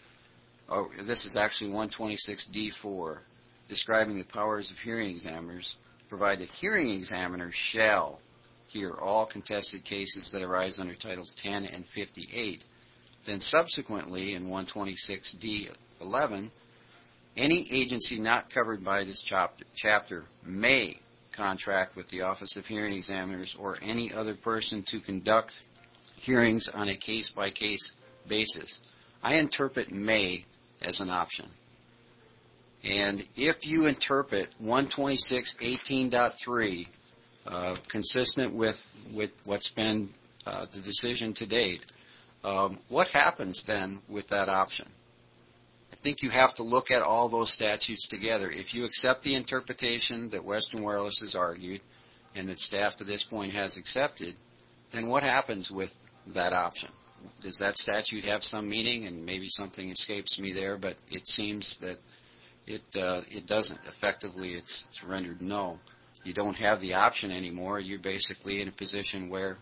this is actually 126D4, describing the powers of hearing examiners, provide that hearing examiners shall hear all contested cases that arise under Titles 10 and 58. Then subsequently, in 126D11, any agency not covered by this chapter may contract with the Office of Hearing Examiners or any other person to conduct hearings on a case-by-case basis. I interpret may as an option. And if you interpret 126.18.3 consistent with what's been the decision to date, what happens then with that option? I think you have to look at all those statutes together. If you accept the interpretation that Western Wireless has argued and that staff to this point has accepted, then what happens with that option? Does that statute have some meaning? And maybe something escapes me there, but it seems that it doesn't. Effectively, it's rendered no. You don't have the option anymore. You're basically in a position where,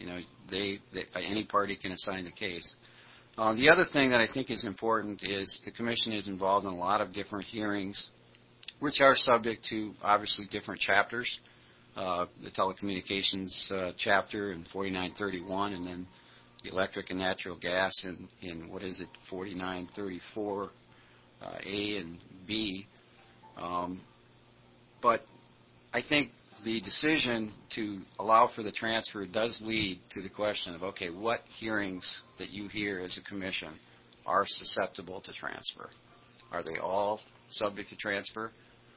any party can assign the case. The other thing that I think is important is the Commission is involved in a lot of different hearings, which are subject to, obviously, different chapters. The telecommunications chapter in 4931, and then the electric and natural gas in 4934 A and B. But I think the decision to allow for the transfer does lead to the question of, okay, what hearings that you hear as a Commission are susceptible to transfer? Are they all subject to transfer?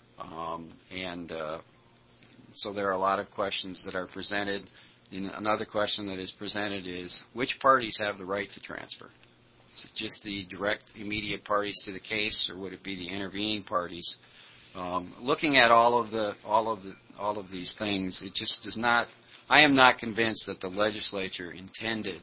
So there are a lot of questions that are presented. And another question that is presented is, which parties have the right to transfer? Is it just the direct, immediate parties to the case, or would it be the intervening parties? Looking at all of these things, it just does not. I am not convinced that the legislature intended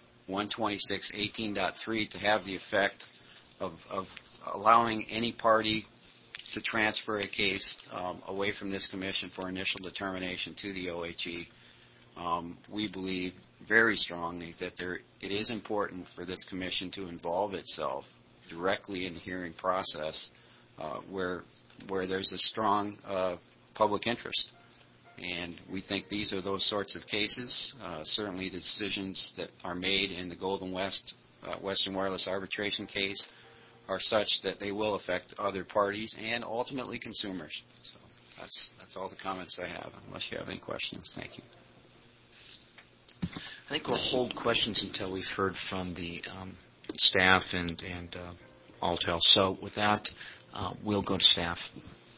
126.18.3 to have the effect of allowing any party to transfer a case away from this Commission for initial determination to the OHE. We believe very strongly that it is important for this Commission to involve itself directly in the hearing process where there's a strong public interest. And we think these are those sorts of cases. Certainly the decisions that are made in the Golden West Western Wireless arbitration case are such that they will affect other parties and ultimately consumers. So that's all the comments I have, unless you have any questions. Thank you. I think we'll hold questions until we've heard from the staff and Altel. So with that, we'll go to staff.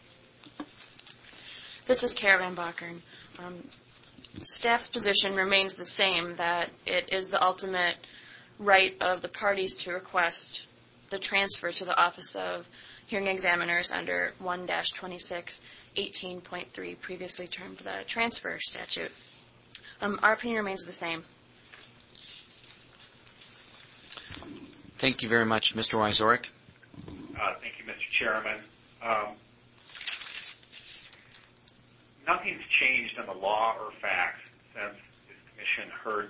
This is Kara Van Bakern. Staff's position remains the same, that it is the ultimate right of the parties to request the transfer to the Office of Hearing Examiners under 1-2618.3, previously termed the transfer statute. Our opinion remains the same. Thank you very much. Mr. Wysorek. Thank you, Mr. Chairman. Nothing's changed in the law or facts since this Commission heard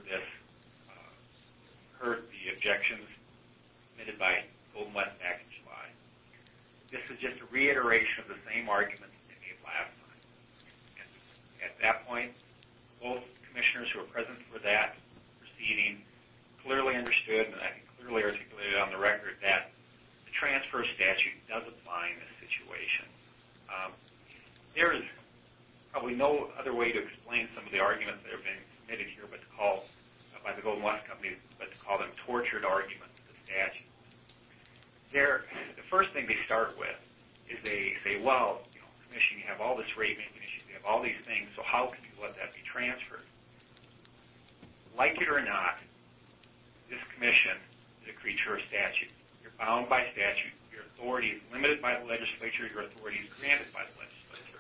the objections submitted by Golden West back in July. This is just a reiteration of the same arguments they made last time. And at that point, both commissioners who were present for that proceeding clearly understood, and I think clearly articulated on the record, that the transfer statute does apply in this situation. There is probably no other way to explain some of the arguments that are being submitted here but to call by the Golden West Company, let's call them tortured arguments of the statute. The first thing they start with is they say, well, Commission, you have all this rate-making issues, you have all these things, so how can you let that be transferred? Like it or not, this Commission is a creature of statute. You're bound by statute. Your authority is limited by the legislature. Your authority is granted by the legislature.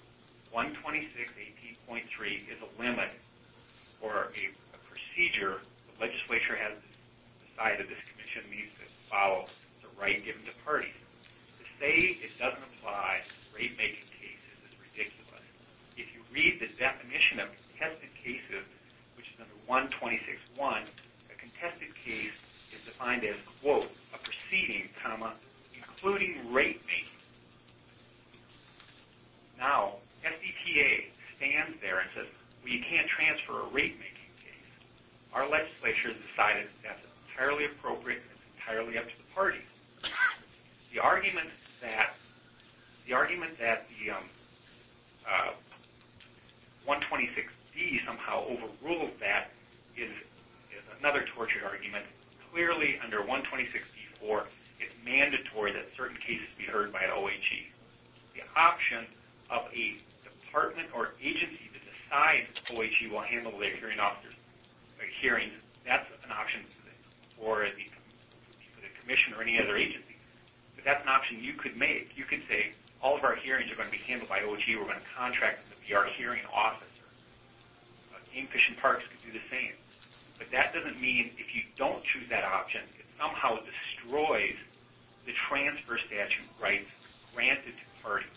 126.18.3 is a limit or a procedure the legislature has decided this Commission needs to follow the right given to parties. To say it doesn't apply to rate-making cases is ridiculous. If you read the definition of contested cases, which is under 126.1, a contested case is defined as, quote, a proceeding, comma, including rate-making. Now, SDTA stands there and says, well, you can't transfer a rate-making case. Our legislature has decided that's entirely appropriate and it's entirely up to the parties. The argument that the 126D somehow overrules that is another tortured argument. Clearly, under 126D4, it's mandatory that certain cases be heard by an OHE. The option of a department or agency to decide OHE will handle their hearing officers' hearings, that's an option for the Commission or any other agency. But that's an option you could make. You could say, all of our hearings are going to be handled by OHE. We're going to contract them to be our hearing officer. Game Fish and Parks could do the same. But that doesn't mean if you don't choose that option, it somehow destroys the transfer statute rights granted to parties.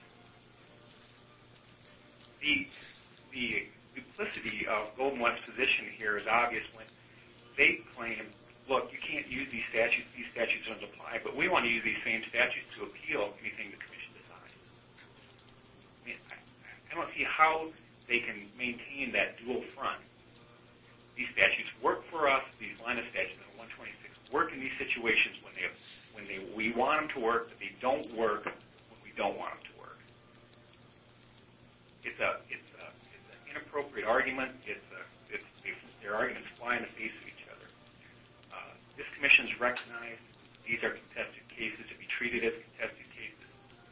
The duplicity of Golden West's position here is obvious when they claim, look, you can't use these statutes don't apply, but we want to use these same statutes to appeal anything the Commission decides. I mean, I don't see how they can maintain that dual front. These statutes work for us, these line of statutes in 126 work in these situations when we want them to work, but they don't work when we don't want them to work. It's an inappropriate argument. Their arguments fly in the face of each other. This Commission's recognized these are contested cases to be treated as contested cases.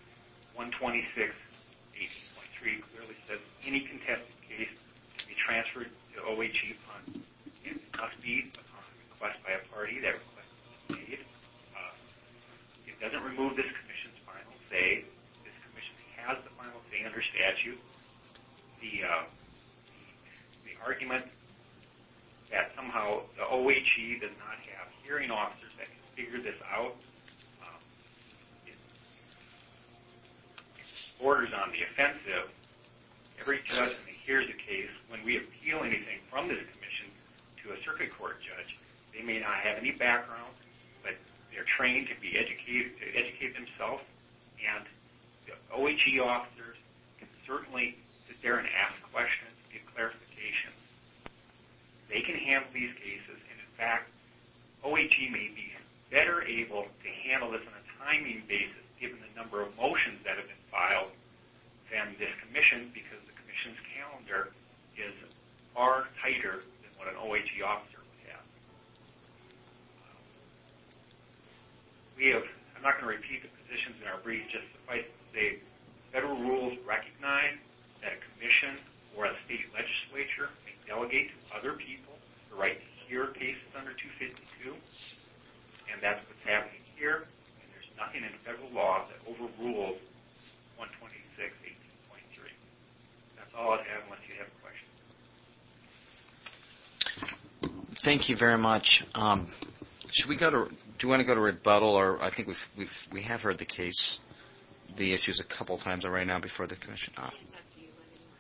126.18.3 clearly says any contested case to be transferred to OHE must be upon request by a party. That request is made. It doesn't remove this Commission's final say. This Commission has the final say under statute. The argument that somehow the OHE does not have hearing officers that can figure this out borders on the offensive. Every judge that hears a case, when we appeal anything from this Commission to a circuit court judge, they may not have any background, but they're trained to be educated, to educate themselves, and the OHE officers can certainly sit there and ask questions, give clarification. They can handle these cases, and in fact, OHE may be better able to handle this on a timing basis, given the number of motions that have been filed, than this Commission, because the Commission's calendar is far tighter than what an OHE officer would have. I'm not going to repeat the positions in our brief, just suffice to say, federal rules recognize that a Commission or a state legislature may delegate to other people the right to hear cases under 252, and that's what's happening here, and there's nothing in federal law that overrules 126.18.3. That's all I have, unless you have questions. Thank you very much. Should we go to? Do you want to go to rebuttal, or I think we have heard the issues a couple times already now before the Commission. It's up to you whether you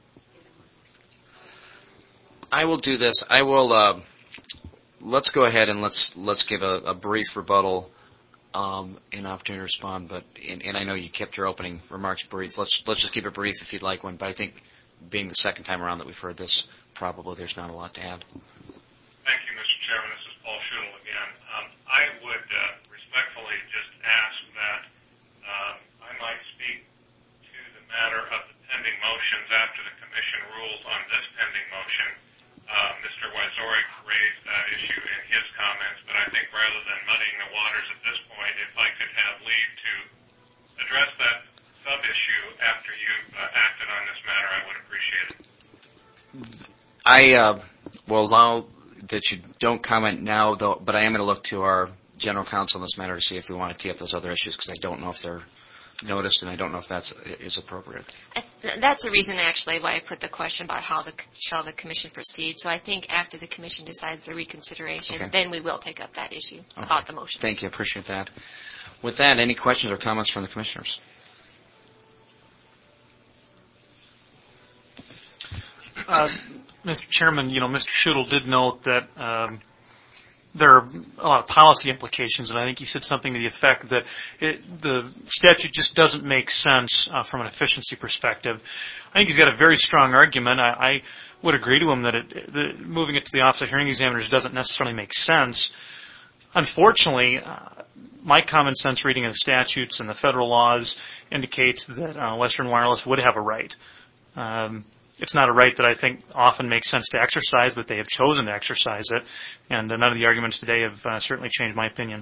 want. I will do this. I will. Let's go ahead and let's give a brief rebuttal, an opportunity to respond. But and I know you kept your opening remarks brief. Let's just keep it brief if you'd like one. But I think being the second time around that we've heard this, probably there's not a lot to add. Thank you, Mr. Chairman. This is Paul Schuttel again. I would respectfully just ask that I might speak to the matter of the pending motions after the Commission rules on this pending motion. Mr. Wyzorik raised that address that sub-issue after you've acted on this matter, I would appreciate it. I will allow that you don't comment now, though, but I am going to look to our general counsel in this matter to see if we want to tee up those other issues, because I don't know if they're noticed, and I don't know if that is appropriate. That's the reason, actually, why I put the question about how shall the commission proceed. So I think after the commission decides the reconsideration, then we will take up that issue about the motion. Thank you. I appreciate that. With that, any questions or comments from the commissioners? Mr. Chairman, Mr. Schuttel did note that there are a lot of policy implications, and I think he said something to the effect that the statute just doesn't make sense from an efficiency perspective. I think he's got a very strong argument. I would agree to him that moving it to the Office of Hearing Examiners doesn't necessarily make sense. Unfortunately, my common sense reading of the statutes and the federal laws indicates that Western Wireless would have a right. It's not a right that I think often makes sense to exercise, but they have chosen to exercise it, and none of the arguments today have certainly changed my opinion.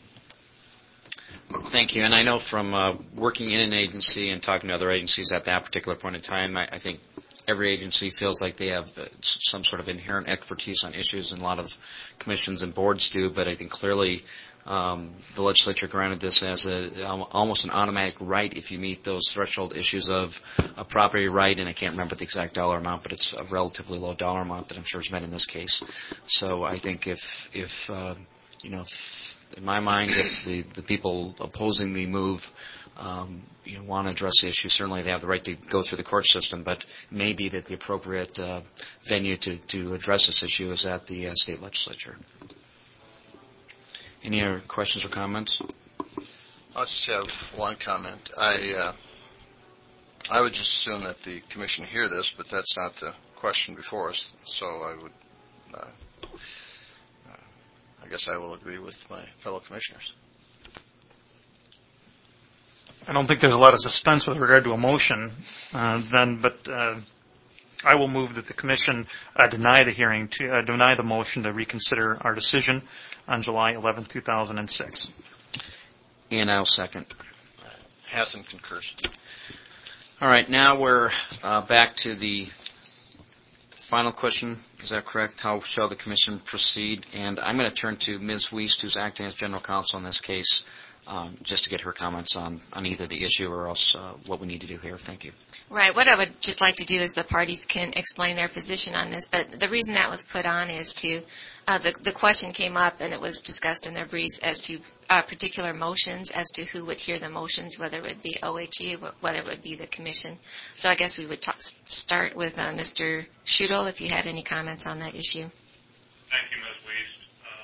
Thank you. And I know from working in an agency and talking to other agencies at that particular point in time, I think every agency feels like they have some sort of inherent expertise on issues, and a lot of commissions and boards do, but I think clearly the legislature granted this as almost an automatic right if you meet those threshold issues of a property right, and I can't remember the exact dollar amount, but it's a relatively low dollar amount that I'm sure is met in this case. So I think if in my mind, if the people opposing the move want to address the issue, certainly they have the right to go through the court system, but it may be that the appropriate venue to address this issue is at the state legislature. Any other questions or comments? I'll just have one comment. I would just assume that the commission hear this, but that's not the question before us. So I guess I will agree with my fellow commissioners. I don't think there's a lot of suspense with regard to a motion but I will move that the commission deny the motion to reconsider our decision on July 11, 2006. And I'll second. Hassan concurs. All right, now we're back to the final question. Is that correct? How shall the commission proceed? And I'm going to turn to Ms. Wiest, who's acting as general counsel in this case, just to get her comments on either the issue or else what we need to do here. Thank you. Right. What I would just like to do is the parties can explain their position on this. But the reason that was put on is the question came up and it was discussed in their briefs as to particular motions, as to who would hear the motions, whether it would be OHE, whether it would be the commission. So I guess we would start with Mr. Schuttel, if you had any comments on that issue. Thank you, Ms. Wiest.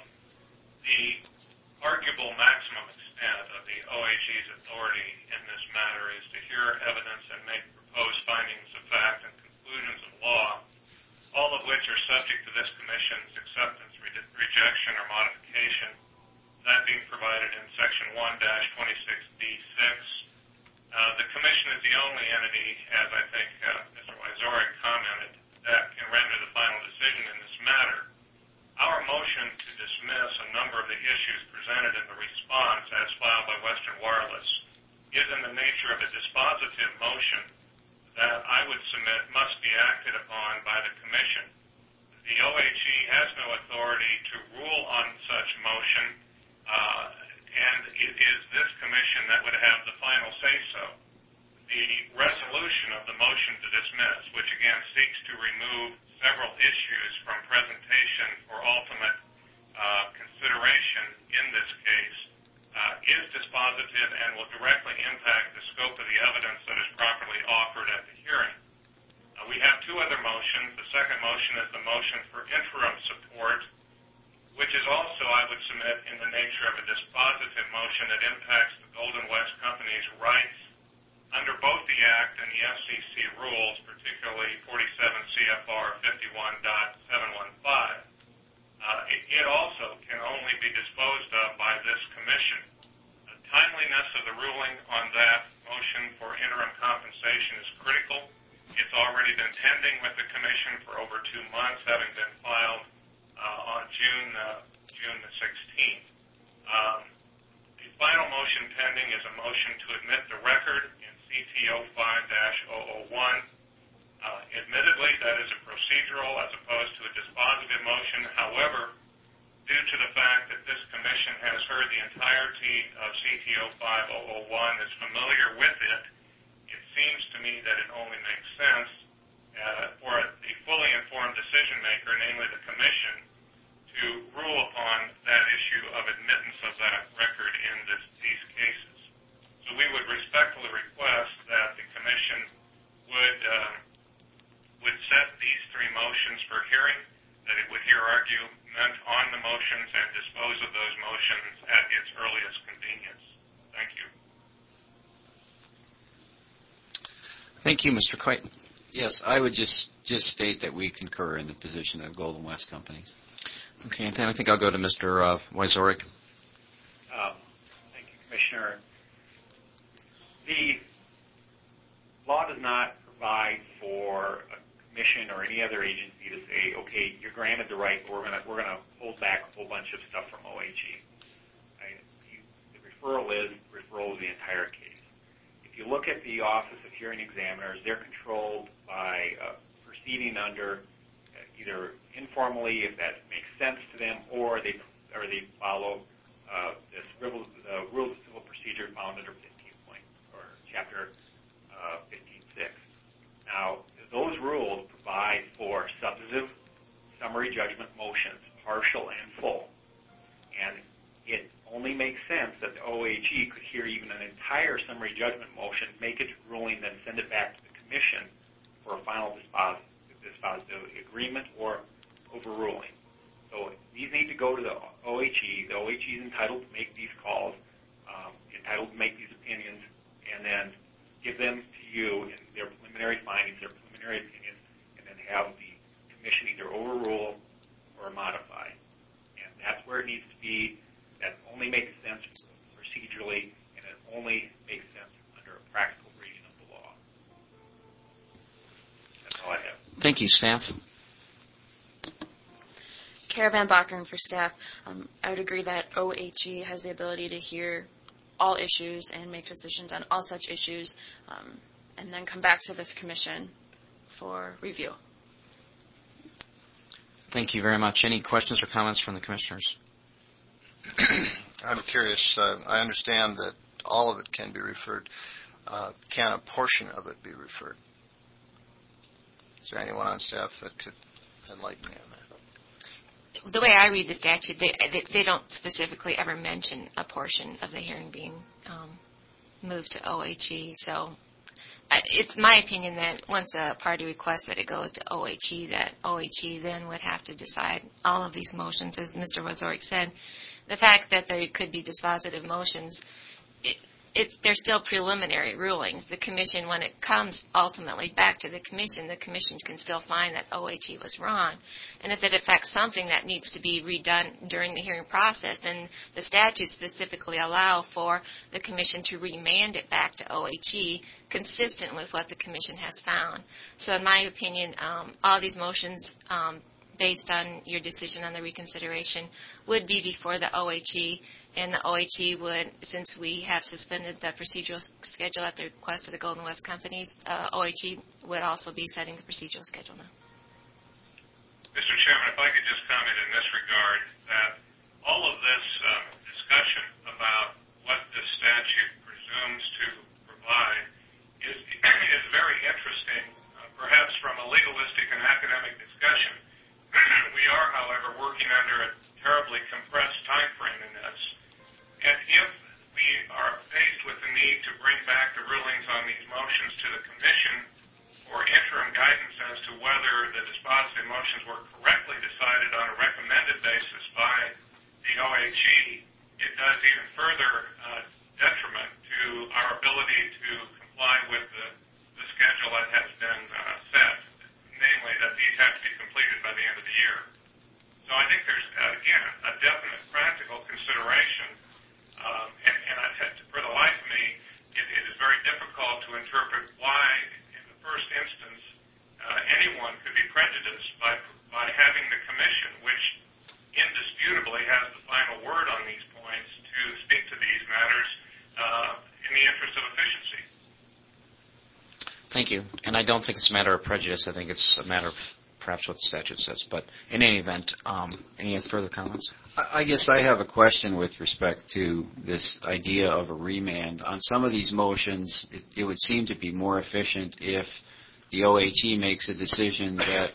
The arguable maximum extent of the OHE's authority in this matter is to hear evidence and make proposed findings of fact and conclusions of law, all of which are subject to this commission's acceptance, rejection, or modification, that being provided in Section 1-26D6. The commission is the only entity, as I think Mr. Wyzorek commented, that can render the final decision in this matter. Our motion to dismiss a number of the issues presented in the response as filed by Western Wireless is in the nature of a dispositive motion that I would submit must be acted upon by the commission. The OHE has no authority to rule on such motion, and it is this commission that would have the final say-so. The resolution of the motion to dismiss, which again seeks to remove several issues from presentation for ultimate consideration in this case, is dispositive and will directly impact the scope of the evidence that is properly offered at the hearing. We have two other motions. The second motion is the motion for interim support, which is also, I would submit, in the nature of a dispositive motion that impacts the Golden West Company's rights under both the Act and the FCC rules, particularly 47 CFR 51.715. It also can only be disposed of by this commission. The timeliness of the ruling on that motion for interim compensation is critical. It's already been pending with the commission for over 2 months, having been filed on June the 16th. The final motion pending is a motion to admit the record in CT 05-001. Admittedly, that is a procedural as opposed to a dispositive motion. However, due to the fact that this commission has heard the entirety of CT 05-001, is familiar with it, it seems to me that it only makes sense for the fully informed decision maker, namely the commission, to rule upon that issue of admittance of that record in these cases. So we would respectfully request that the commission would set these three motions for hearing, that it would hear argument on the motions and dispose of those motions at its earliest convenience. Thank you. Thank you, Mr. Clayton. Yes, I would just state that we concur in the position of Golden West Companies. Okay, and then I think I'll go to Mr. Wyzorik. Thank you, Commissioner. The law does not provide for a commission or any other agency to say, okay, you're granted the right, but we're going to hold back a whole bunch of stuff from OHE. The referral is the entire case. If you look at the Office of Hearing Examiners, they're controlled by proceeding under either informally, if that makes sense to them, or they follow the rules of civil procedure found under 15 or chapter 15.6. Now, those rules provide for substantive summary judgment motions, partial and full, and it only makes sense that the OHE could hear even an entire summary judgment motion, make its ruling, then send it back to the commission for a final dispositive agreement or overruling. So these need to go to the OHE. The OHE is entitled to make these calls, entitled to make these opinions, and then give them to you in their preliminary findings, their preliminary opinions, and then have the commission either overrule or modify. And that's where it needs to be. That only makes sense procedurally, and it only makes sense under a practical reading of the law. That's all I have. Thank you, staff. Kara Van Bakeren for staff. I would agree that OHE has the ability to hear all issues and make decisions on all such issues, and then come back to this commission for review. Thank you very much. Any questions or comments from the commissioners? I'm curious. I understand that all of it can be referred. Can a portion of it be referred? Is there anyone on staff that could enlighten me on that? The way I read the statute, they don't specifically ever mention a portion of the hearing being moved to OHE. So it's my opinion that once a party requests that it goes to OHE, that OHE then would have to decide all of these motions. As Mr. Wyzorik said, the fact that there could be dispositive motions, they're still preliminary rulings. The commission, when it comes ultimately back to the commission can still find that OHE was wrong. And if it affects something that needs to be redone during the hearing process, then the statutes specifically allow for the commission to remand it back to OHE consistent with what the commission has found. So in my opinion, all these motions based on your decision on the reconsideration would be before the OHE, and the OHE would, since we have suspended the procedural schedule at the request of the Golden West Companies, OHE would also be setting the procedural schedule now. Mr. Chairman, if I could just comment in this regard, that all of this discussion about what the statute presumes to provide is very interesting, perhaps from a legalistic and academic discussion. We are, however, working under a terribly compressed time frame in this. And if we are faced with the need to bring back the rulings on these motions to the commission for interim guidance as to whether the dispositive motions were correctly decided on a recommended basis by the OHE, it does even further detriment to our ability to comply with the schedule that has been set, namely that these have to be completed by the end of the year. So I think there's, again, a definite practical consideration, and for the life of me, it is very difficult to interpret why, in the first instance, anyone could be prejudiced by having the commission, which indisputably has the final word on these points, to speak to these matters, efficiency. Thank you. And I don't think it's a matter of prejudice. I think it's a matter of perhaps what the statute says. But in any event, any further comments? I guess I have a question with respect to this idea of a remand. On some of these motions, it would seem to be more efficient if the OHE makes a decision that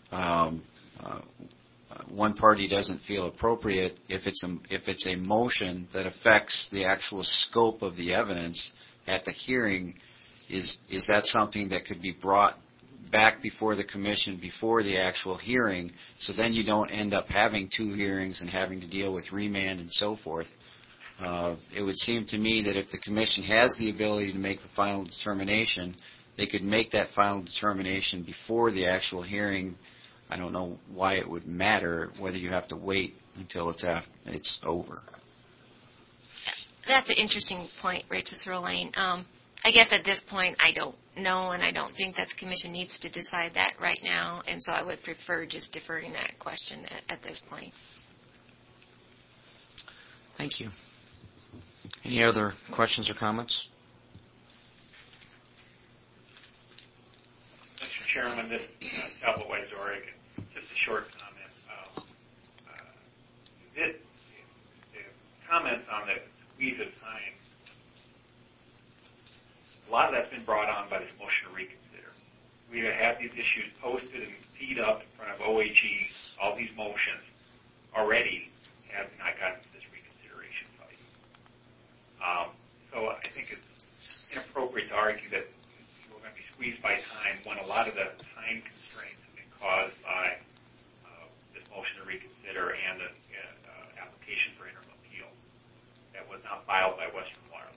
one party doesn't feel appropriate. If it's a motion that affects the actual scope of the evidence at the hearing, is that something that could be brought back before the commission before the actual hearing, so then you don't end up having two hearings and having to deal with remand and so forth? It would seem to me that if the commission has the ability to make the final determination, they could make that final determination before the actual hearing. I don't know why it would matter whether you have to wait until it's over. That's an interesting point, Rachel Sirlane. I guess at this point I don't know, and I don't think that the commission needs to decide that right now, and so I would prefer just deferring that question at this point. Thank you. Any other questions or comments? Mr. Chairman, this is Talbot White, Oregon. Just a short comment. The comments on the squeeze of time, a lot of that's been brought on by this motion to reconsider. We have had these issues posted and teed up in front of OHE. All these motions already have not gotten to this reconsideration fight. So I think it's inappropriate to argue that we're going to be squeezed by time when a lot of the time constraints have been caused by this motion to reconsider and an application for interim appeal that was not filed by Western Wireless.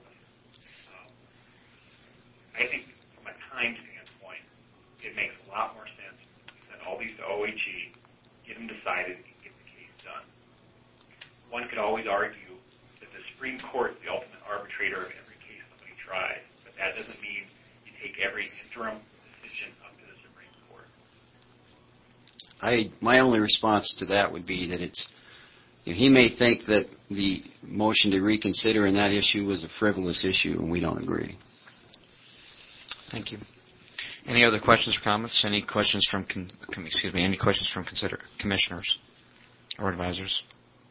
I think from a time standpoint, it makes a lot more sense to send all these to OHE, get them decided, and get the case done. One could always argue that the Supreme Court is the ultimate arbitrator of every case somebody tries, but that doesn't mean you take every interim decision up to the Supreme Court. My only response to that would be that he may think that the motion to reconsider in that issue was a frivolous issue, and we don't agree. Thank you. Any other questions or comments? Any questions from commissioners or advisors?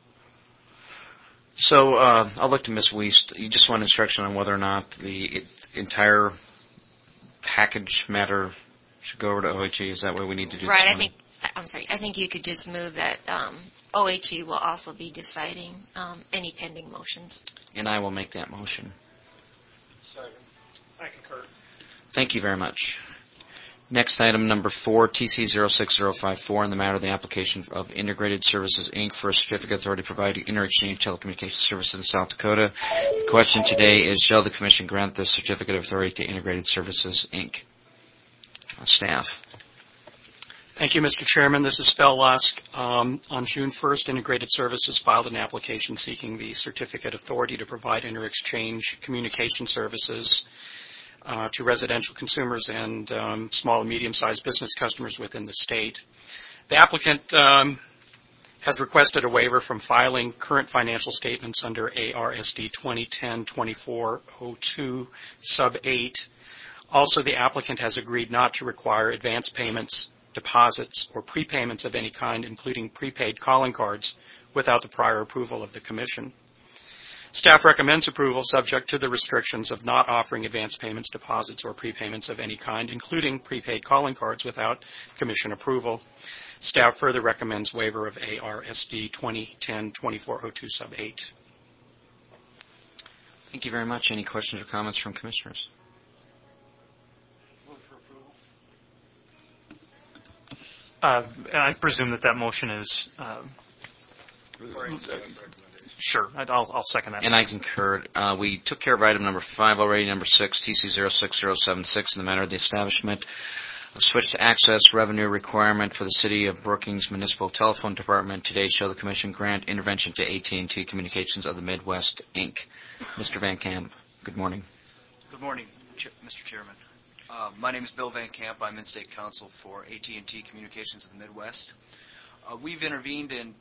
So I'll look to Ms. Wiest. You just want instruction on whether or not the entire package matter should go over to OHE. Is that what we need to do? Right. I think you could just move that OHE will also be deciding any pending motions. And I will make that motion. Second. I concur. Thank you very much. Next item, number 4, TC06054, in the matter of the application of Integrated Services, Inc. for a certificate authority to provide inter-exchange telecommunications services in South Dakota. The question today is, shall the Commission grant this certificate of authority to Integrated Services, Inc.? Staff. Thank you, Mr. Chairman. This is Phil Lusk. On June 1st, Integrated Services filed an application seeking the certificate authority to provide inter-exchange communication services to residential consumers and small and medium-sized business customers within the state. The applicant has requested a waiver from filing current financial statements under ARSD 2010-2402 sub 8. Also, the applicant has agreed not to require advance payments, deposits, or prepayments of any kind, including prepaid calling cards, without the prior approval of the Commission. Staff recommends approval subject to the restrictions of not offering advance payments, deposits, or prepayments of any kind, including prepaid calling cards, without Commission approval. Staff further recommends waiver of ARSD 2010-2402 sub 8. Thank you very much. Any questions or comments from commissioners? Move for approval. I presume that motion is... Sure, I'll second that. And I concur. We took care of item number 5 already, number 6, TC06076, in the matter of the establishment of switch to access revenue requirement for the City of Brookings Municipal Telephone Department. Today, shall the Commission grant intervention to AT&T Communications of the Midwest, Inc. Mr. Van Camp, good morning. Good morning, Mr. Chairman. My name is Bill Van Camp. I'm in-state counsel for AT&T Communications of the Midwest. We've intervened in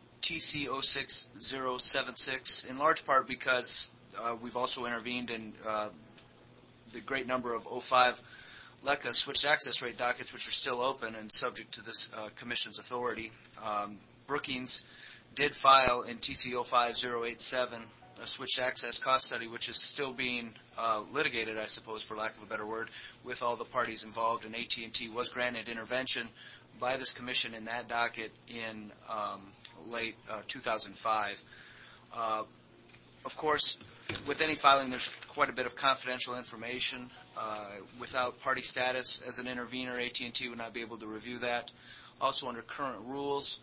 TC06076 in large part because we've also intervened in the great number of 05 LECA switched access rate dockets which are still open and subject to this Commission's authority. Brookings did file in TC 05087 a switched access cost study, which is still being litigated, I suppose, for lack of a better word, with all the parties involved, and AT&T was granted intervention by this Commission in that docket in late 2005. Of course, with any filing, there's quite a bit of confidential information. Without party status as an intervener, AT&T would not be able to review that. Also, under current rules,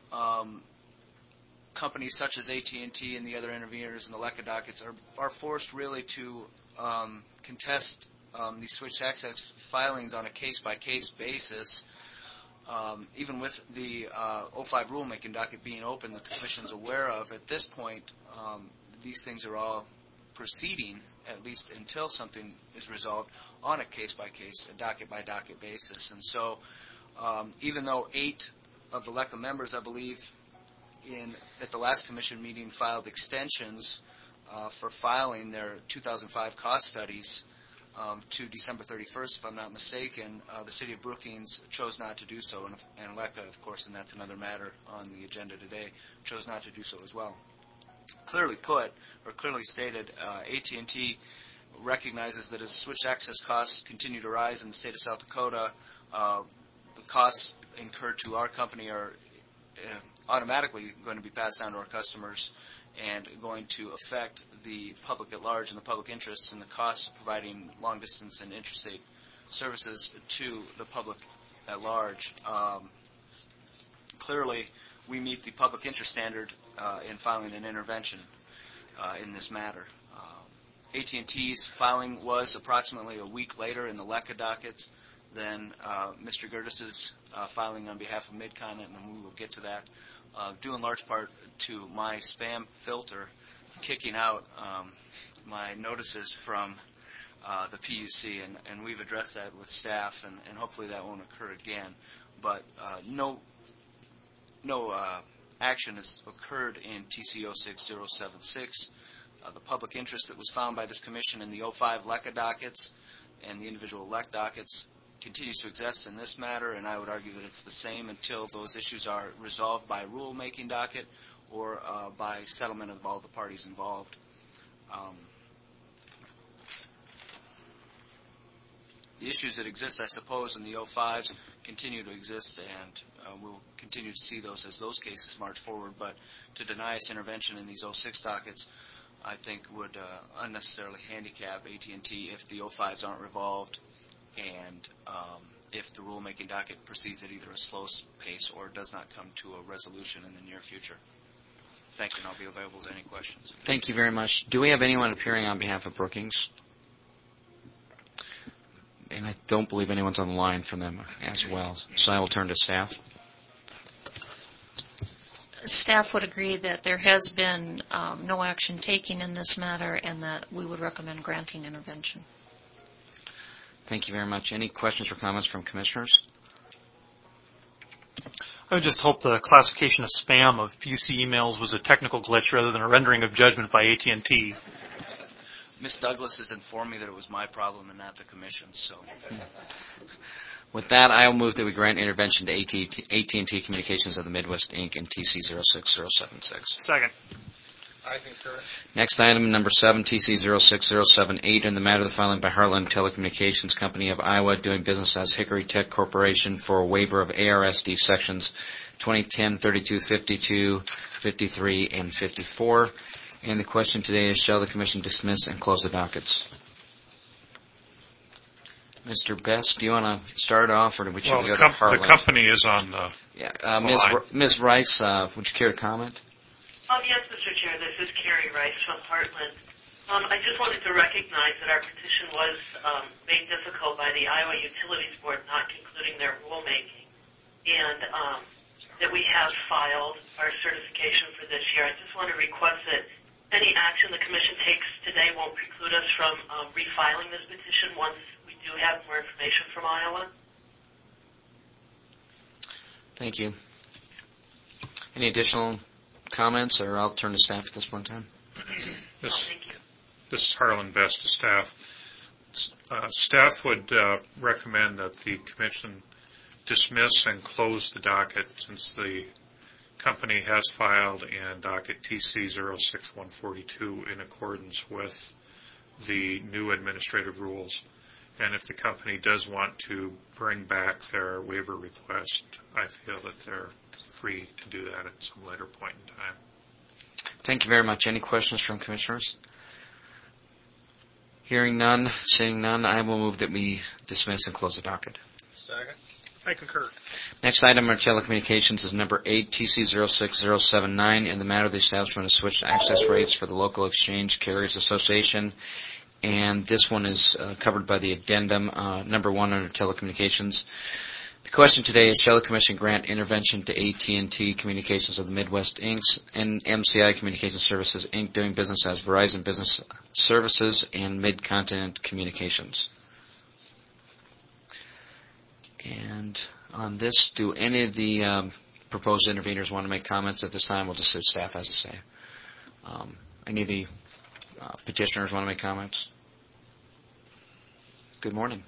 companies such as AT&T and the other interveners in the LECA dockets are forced really to contest these switched access filings on a case-by-case basis. Even with the 05 rulemaking docket being open that the Commission's aware of, at this point, these things are all proceeding, at least until something is resolved, on a case-by-case, a docket-by-docket basis. And so even though 8 of the LECA members, I believe, at the last Commission meeting filed extensions for filing their 2005 cost studies to December 31st, if I'm not mistaken, the City of Brookings chose not to do so, and LECA, of course, and that's another matter on the agenda today, chose not to do so as well. Clearly put, or clearly stated, AT&T recognizes that as switched access costs continue to rise in the state of South Dakota, the costs incurred to our company are automatically going to be passed down to our customers and going to affect the public at large and the public interests and the costs of providing long-distance and interstate services to the public at large. Clearly, we meet the public interest standard in filing an intervention in this matter. AT&T's filing was approximately a week later in the LECA dockets than Mr. Gertis's filing on behalf of Mid-Continent, and we will get to that, due in large part to my spam filter kicking out my notices from the PUC, and we've addressed that with staff, and hopefully that won't occur again. But no action has occurred in TC 06076. The public interest that was found by this Commission in the 05 LECA dockets and the individual LEC dockets continues to exist in this matter, and I would argue that it's the same until those issues are resolved by rulemaking docket or by settlement of all the parties involved. The issues that exist, I suppose, in the 05s continue to exist, and we'll continue to see those as those cases march forward, but to deny us intervention in these 06 dockets, I think would unnecessarily handicap AT&T if the 05s aren't revolved and if the rulemaking docket proceeds at either a slow pace or does not come to a resolution in the near future. Thank you, and I'll be available to any questions. Thank you very much. Do we have anyone appearing on behalf of Brookings? And I don't believe anyone's on the line from them as well, so I will turn to staff. Staff would agree that there has been no action taken in this matter and that we would recommend granting intervention. Thank you very much. Any questions or comments from commissioners? I would just hope the classification of spam of PUC emails was a technical glitch rather than a rendering of judgment by AT&T. Ms. Douglas has informed me that it was my problem and not the Commission's. So, with that, I will move that we grant intervention to AT&T Communications of the Midwest, Inc. and TC 06076. Second. I concur. Next item, number 7, TC 06078, in the matter of the filing by Heartland Telecommunications Company of Iowa, doing business as Hickory Tech Corporation for a waiver of ARSD sections 2010, 32, 52, 53, and 54. And the question today is, shall the Commission dismiss and close the dockets? Mr. Best, do you want to start off, or do we go to Heartland? The company is on the Ms. Rice, would you care to comment? Yes, Mr. Chair. This is Carrie Rice from Heartland. I just wanted to recognize that our petition was made difficult by the Iowa Utilities Board not concluding their rulemaking, and that we have filed our certification for this year. I just want to request that any action the Commission takes today won't preclude us from refiling this petition once we do have more information from Iowa. Thank you. Any additional comments, or I'll turn to staff at this point in time. This is Harlan Best to staff. Staff would recommend that the commission dismiss and close the docket since the company has filed in docket TC 06142 in accordance with the new administrative rules. And if the company does want to bring back their waiver request, I feel that they're free to do that at some later point in time. Thank you very much. Any questions from commissioners? Hearing none, seeing none, I will move that we dismiss and close the docket. Second. I concur. Next item on telecommunications is number 8, TC 06079, in the matter of the establishment of switched access rates for the Local Exchange Carriers Association. And this one is covered by the addendum, number 1 under telecommunications. The question today is, shall the Commission grant intervention to AT&T Communications of the Midwest, Inc. and MCI Communications Services, Inc., doing business as Verizon Business Services and Mid-Continent Communications? And on this, do any of the proposed interveners want to make comments at this time? We'll just see what staff has to say. Any of the petitioners want to make comments? Good morning.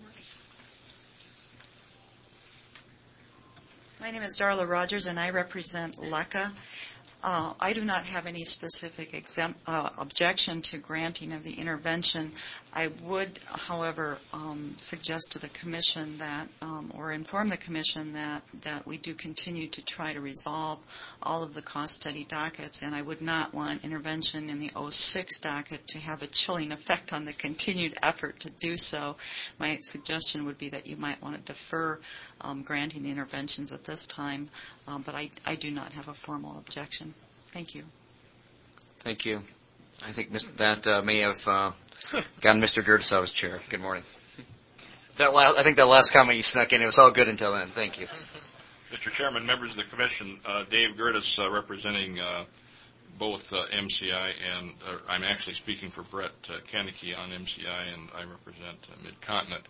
My name is Darla Rogers, and I represent LECA. I do not have any specific objection to granting of the intervention. I would, however, suggest to the Commission that, or inform the Commission that we do continue to try to resolve all of the cost study dockets, and I would not want intervention in the 06 docket to have a chilling effect on the continued effort to do so. My suggestion would be that you might want to defer granting the interventions at this time, but I do not have a formal objection. Thank you. Thank you. I think that may have gotten Mr. Gerdes out of his chair. Good morning. I think that last comment you snuck in, it was all good until then. Thank you. Mr. Chairman, members of the Commission, Dave Gerdes representing both MCI and I'm actually speaking for Brett Kenneke on MCI, and I represent Mid-Continent.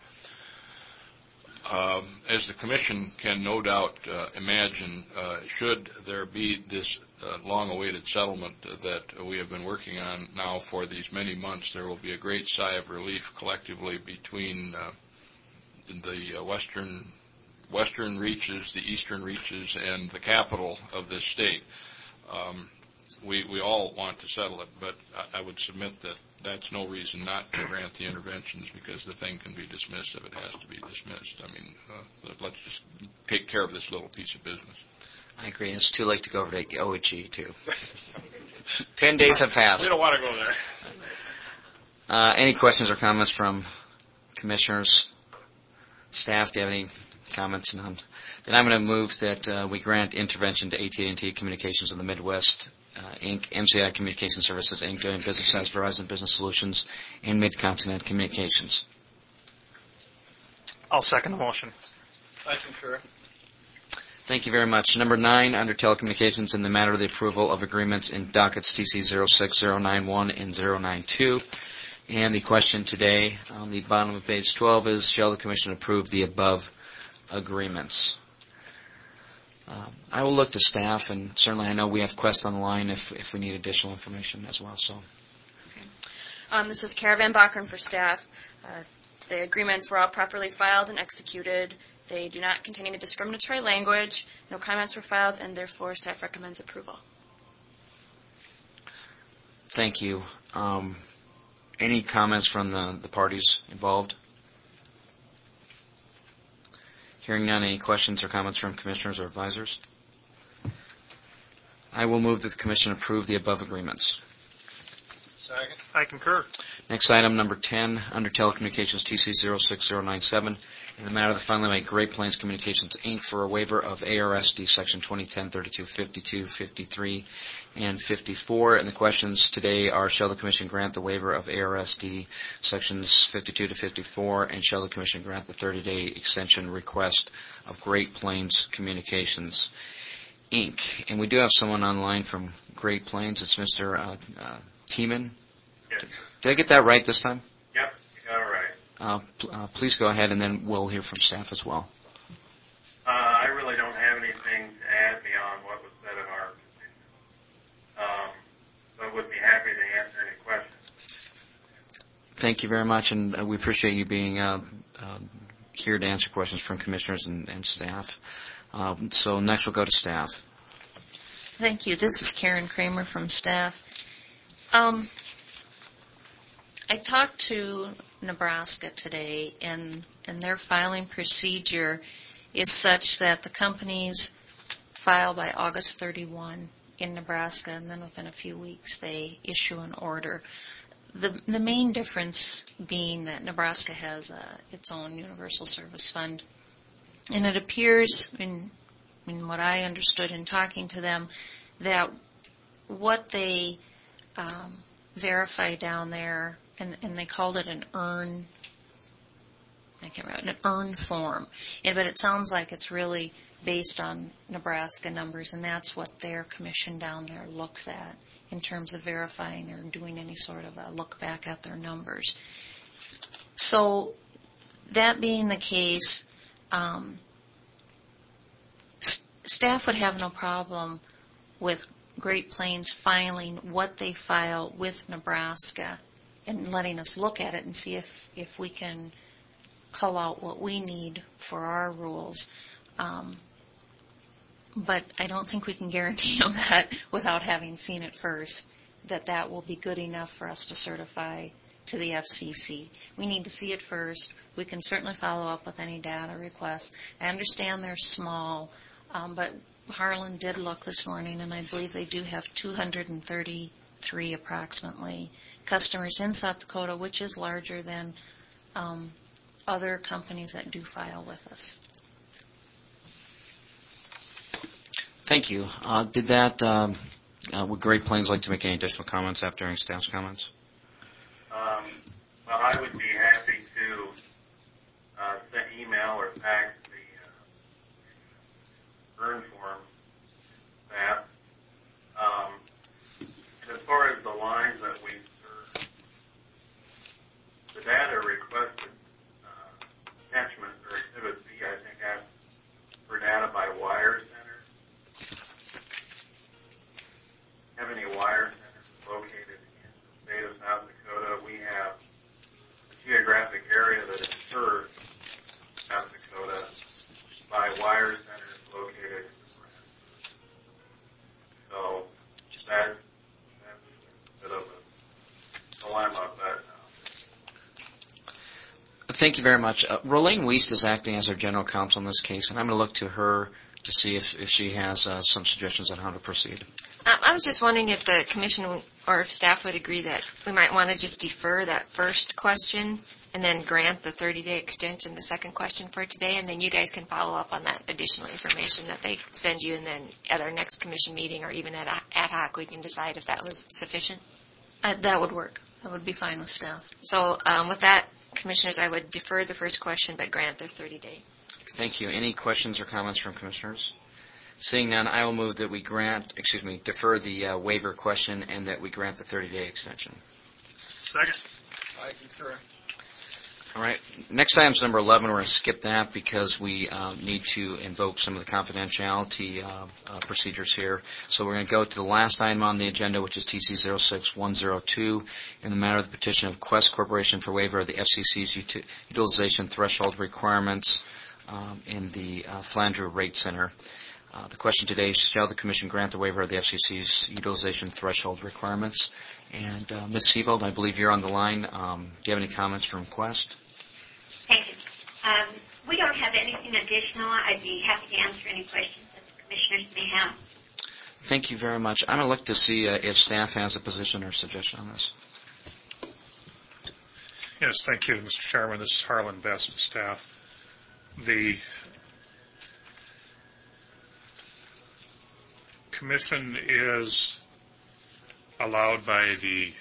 As the Commission can no doubt imagine, should there be this long-awaited settlement that we have been working on now for these many months, there will be a great sigh of relief collectively between the western reaches, the eastern reaches, and the capital of this state. We all want to settle it, but I would submit that that's no reason not to grant the interventions, because the thing can be dismissed if it has to be dismissed. I mean, let's just take care of this little piece of business. I agree. It's too late to go over to OHE, too. 10 days have passed. We don't want to go there. Any questions or comments from commissioners? Staff, do you have any comments? None. Then I'm going to move that we grant intervention to AT&T Communications of the Midwest, Inc., MCI Communications Services, Inc., doing business as Verizon Business Solutions, and Mid-Continent Communications. I'll second the motion. I concur. Thank you very much. Number 9, under telecommunications, in the matter of the approval of agreements in dockets TC 06091 and 092. And the question today on the bottom of page 12 is, shall the Commission approve the above agreements? I will look to staff, and certainly I know we have Quest on the line if we need additional information as well. So, this is Caravan Bachram for staff. The agreements were all properly filed and executed. They do not contain any discriminatory language. No comments were filed, and therefore staff recommends approval. Thank you. Any comments from the parties involved? Hearing none, any questions or comments from commissioners or advisors? I will move that the Commission approve the above agreements. Second. I concur. Next item, number 10, under telecommunications TC 06097, in the matter of the filing by Great Plains Communications, Inc. for a waiver of ARSD Section 2010-32, 52, 53, and 54. And the questions today are, shall the Commission grant the waiver of ARSD Sections 52 to 54, and shall the Commission grant the 30-day extension request of Great Plains Communications, Inc. And we do have someone online from Great Plains. It's Mr. Tiemann. Yes. Did I get that right this time? Yep, you got it right. Please go ahead, and then we'll hear from staff as well. I really don't have anything to add beyond what was said in our opinion. But would be happy to answer any questions. Thank you very much, and we appreciate you being here to answer questions from commissioners and staff. So next we'll go to staff. Thank you. This is Karen Kramer from staff. I talked to Nebraska today, and their filing procedure is such that the companies file by August 31 in Nebraska, and then within a few weeks they issue an order. The main difference being that Nebraska has its own universal service fund, and it appears in what I understood in talking to them that what they verify down there, and they called it an earn form, but it sounds like it's really based on Nebraska numbers, and that's what their commission down there looks at in terms of verifying or doing any sort of a look back at their numbers. So that being the case, staff would have no problem with Great Plains filing what they file with Nebraska and letting us look at it and see if we can cull out what we need for our rules. But I don't think we can guarantee them that without having seen it first, that will be good enough for us to certify to the FCC. We need to see it first. We can certainly follow up with any data requests. I understand they're small, but Harlan did look this morning, and I believe they do have 233 approximately customers in South Dakota, which is larger than other companies that do file with us. Thank you. Would Great Plains like to make any additional comments after hearing staff's comments? Well, I would be happy to send email or fax the burn form staff. And as far as the lines that we serve, the data requested attachment or Exhibit B, I think, asks for data by wire center. Have any wire centers located in the state of South Dakota? We have a geographic area that is served South Dakota by wire centers located in Nebraska. So that's a bit of a dilemma, but Thank you very much. Rolene Wiest is acting as our general counsel in this case, and I'm going to look to her to see if she has some suggestions on how to proceed. I was just wondering if the commission or if staff would agree that we might want to just defer that first question and then grant the 30-day extension, the second question for today, and then you guys can follow up on that additional information that they send you, and then at our next commission meeting or even at ad hoc we can decide if that was sufficient. That would work. That would be fine with staff. So with that, commissioners, I would defer the first question but grant their 30-day. Thank you. Any questions or comments from commissioners? Seeing none, I will move that we defer the waiver question and that we grant the 30-day extension. Second. I concur. All right. Next item is number 11. We're going to skip that because we need to invoke some of the confidentiality procedures here. So we're going to go to the last item on the agenda, which is TC 06102, in the matter of the petition of Quest Corporation for waiver of the FCC's utilization threshold requirements in the Flandreau Rate Center. The question today is, shall the Commission grant the waiver of the FCC's utilization threshold requirements? And Ms. Seavold, I believe you're on the line. Do you have any comments from Quest? Thank you. We don't have anything additional. I'd be happy to answer any questions that the commissioners may have. Thank you very much. I'm going to look to see if staff has a position or suggestion on this. Yes, thank you, Mr. Chairman. This is Harlan Best, staff. The Commission is allowed by the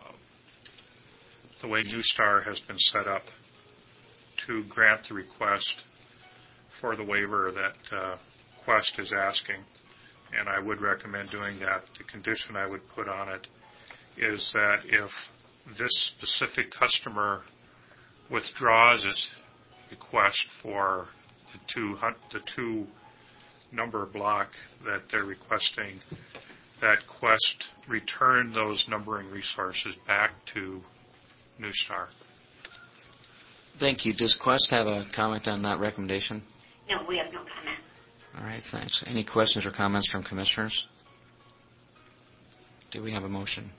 way New Star has been set up to grant the request for the waiver that Quest is asking, and I would recommend doing that. The condition I would put on it is that if this specific customer withdraws its request for the two number block that they're requesting, that Quest return those numbering resources back to New Star. Thank you. Does Quest have a comment on that recommendation? No, we have no comment. All right, thanks. Any questions or comments from commissioners? Do we have a motion?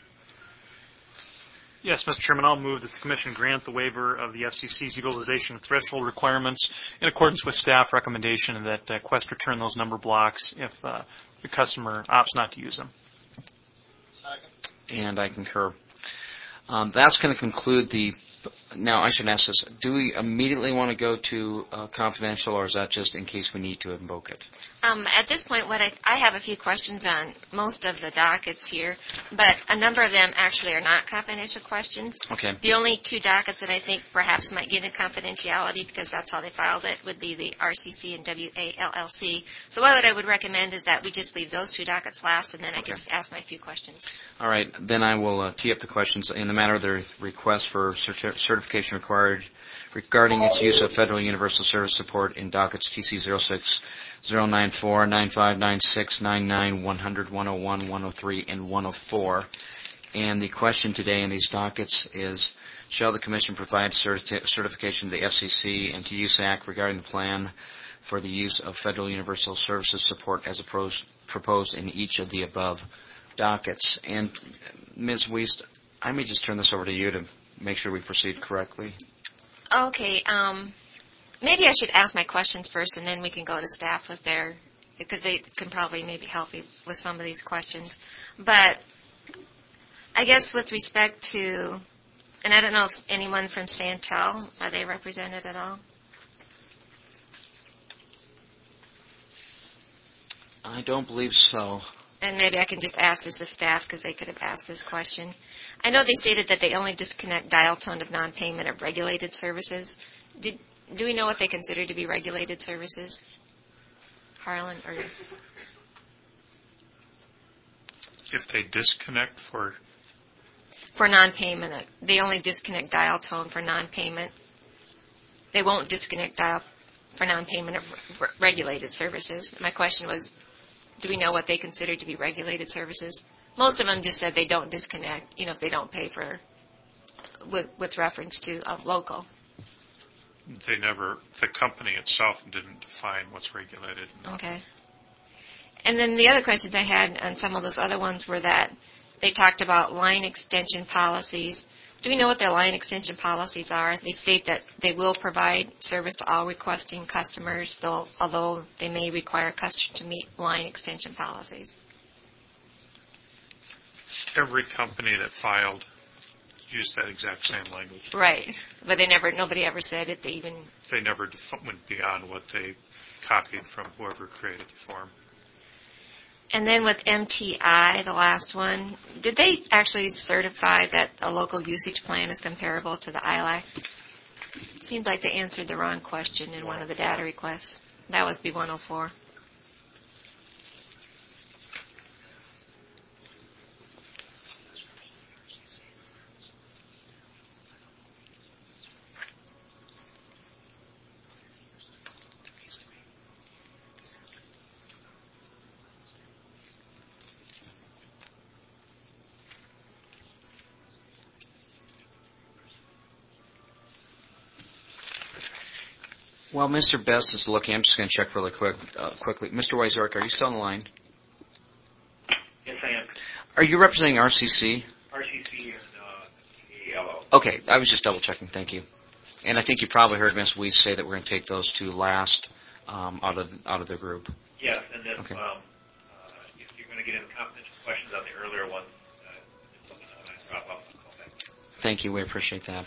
Yes, Mr. Chairman, I'll move that the Commission grant the waiver of the FCC's utilization threshold requirements in accordance with staff recommendation, and that Quest return those number blocks if the customer opts not to use them. Second. And I concur. That's going to conclude the... Now, I should ask this. Do we immediately want to go to confidential, or is that just in case we need to invoke it? At this point, I have a few questions on most of the dockets here, but a number of them actually are not confidential questions. Okay. The only two dockets that I think perhaps might get into confidentiality, because that's how they filed it, would be the RCC and WALLC. So what I would recommend is that we just leave those two dockets last, and then I can just ask my few questions. All right. Then I will tee up the questions in the matter of the request for certification required regarding its use of Federal Universal Service support in dockets TC 06, 094, 95, 96, 99, 100, 101, 103, and 104. And the question today in these dockets is, shall the Commission provide certification to the FCC and to USAC regarding the plan for the use of Federal Universal Services support as proposed in each of the above dockets? And Ms. Wiest, I may just turn this over to you to make sure we proceed correctly. Okay. Maybe I should ask my questions first, and then we can go to staff with their, because they can probably maybe help me with some of these questions. But I guess with respect to, and I don't know if anyone from Santel, are they represented at all? I don't believe so. And maybe I can just ask this of staff, because they could have asked this question. I know they stated that they only disconnect dial tone of non-payment of regulated services. Do we know what they consider to be regulated services? Harlan? Or If they disconnect for non-payment, they only disconnect dial tone for non-payment. They won't disconnect dial for non-payment of regulated services. My question was, do we know what they consider to be regulated services? Most of them just said they don't disconnect, if they don't pay for, with reference to local. The company itself didn't define what's regulated. Okay. And then the other questions I had on some of those other ones were that they talked about line extension policies. Do we know what their line extension policies are? They state that they will provide service to all requesting customers, although they may require customers to meet line extension policies. Every company that filed used that exact same language. Right, but nobody ever said it. They never went beyond what they copied from whoever created the form. And then with MTI, the last one, did they actually certify that a local usage plan is comparable to the ILAC? It seems like they answered the wrong question in one of the data requests. That was B104. While Mr. Best is looking, I'm just going to check really quickly. Mr. Wyzorek, are you still on the line? Yes, I am. Are you representing RCC? RCC and ALO. Okay, I was just double checking. Thank you. And I think you probably heard Ms. Weiss say that we're going to take those two last out of the group. Yes, and then okay. If you're going to get into confidential questions on the earlier ones, just let me know when I drop off and call back. Thank you. We appreciate that.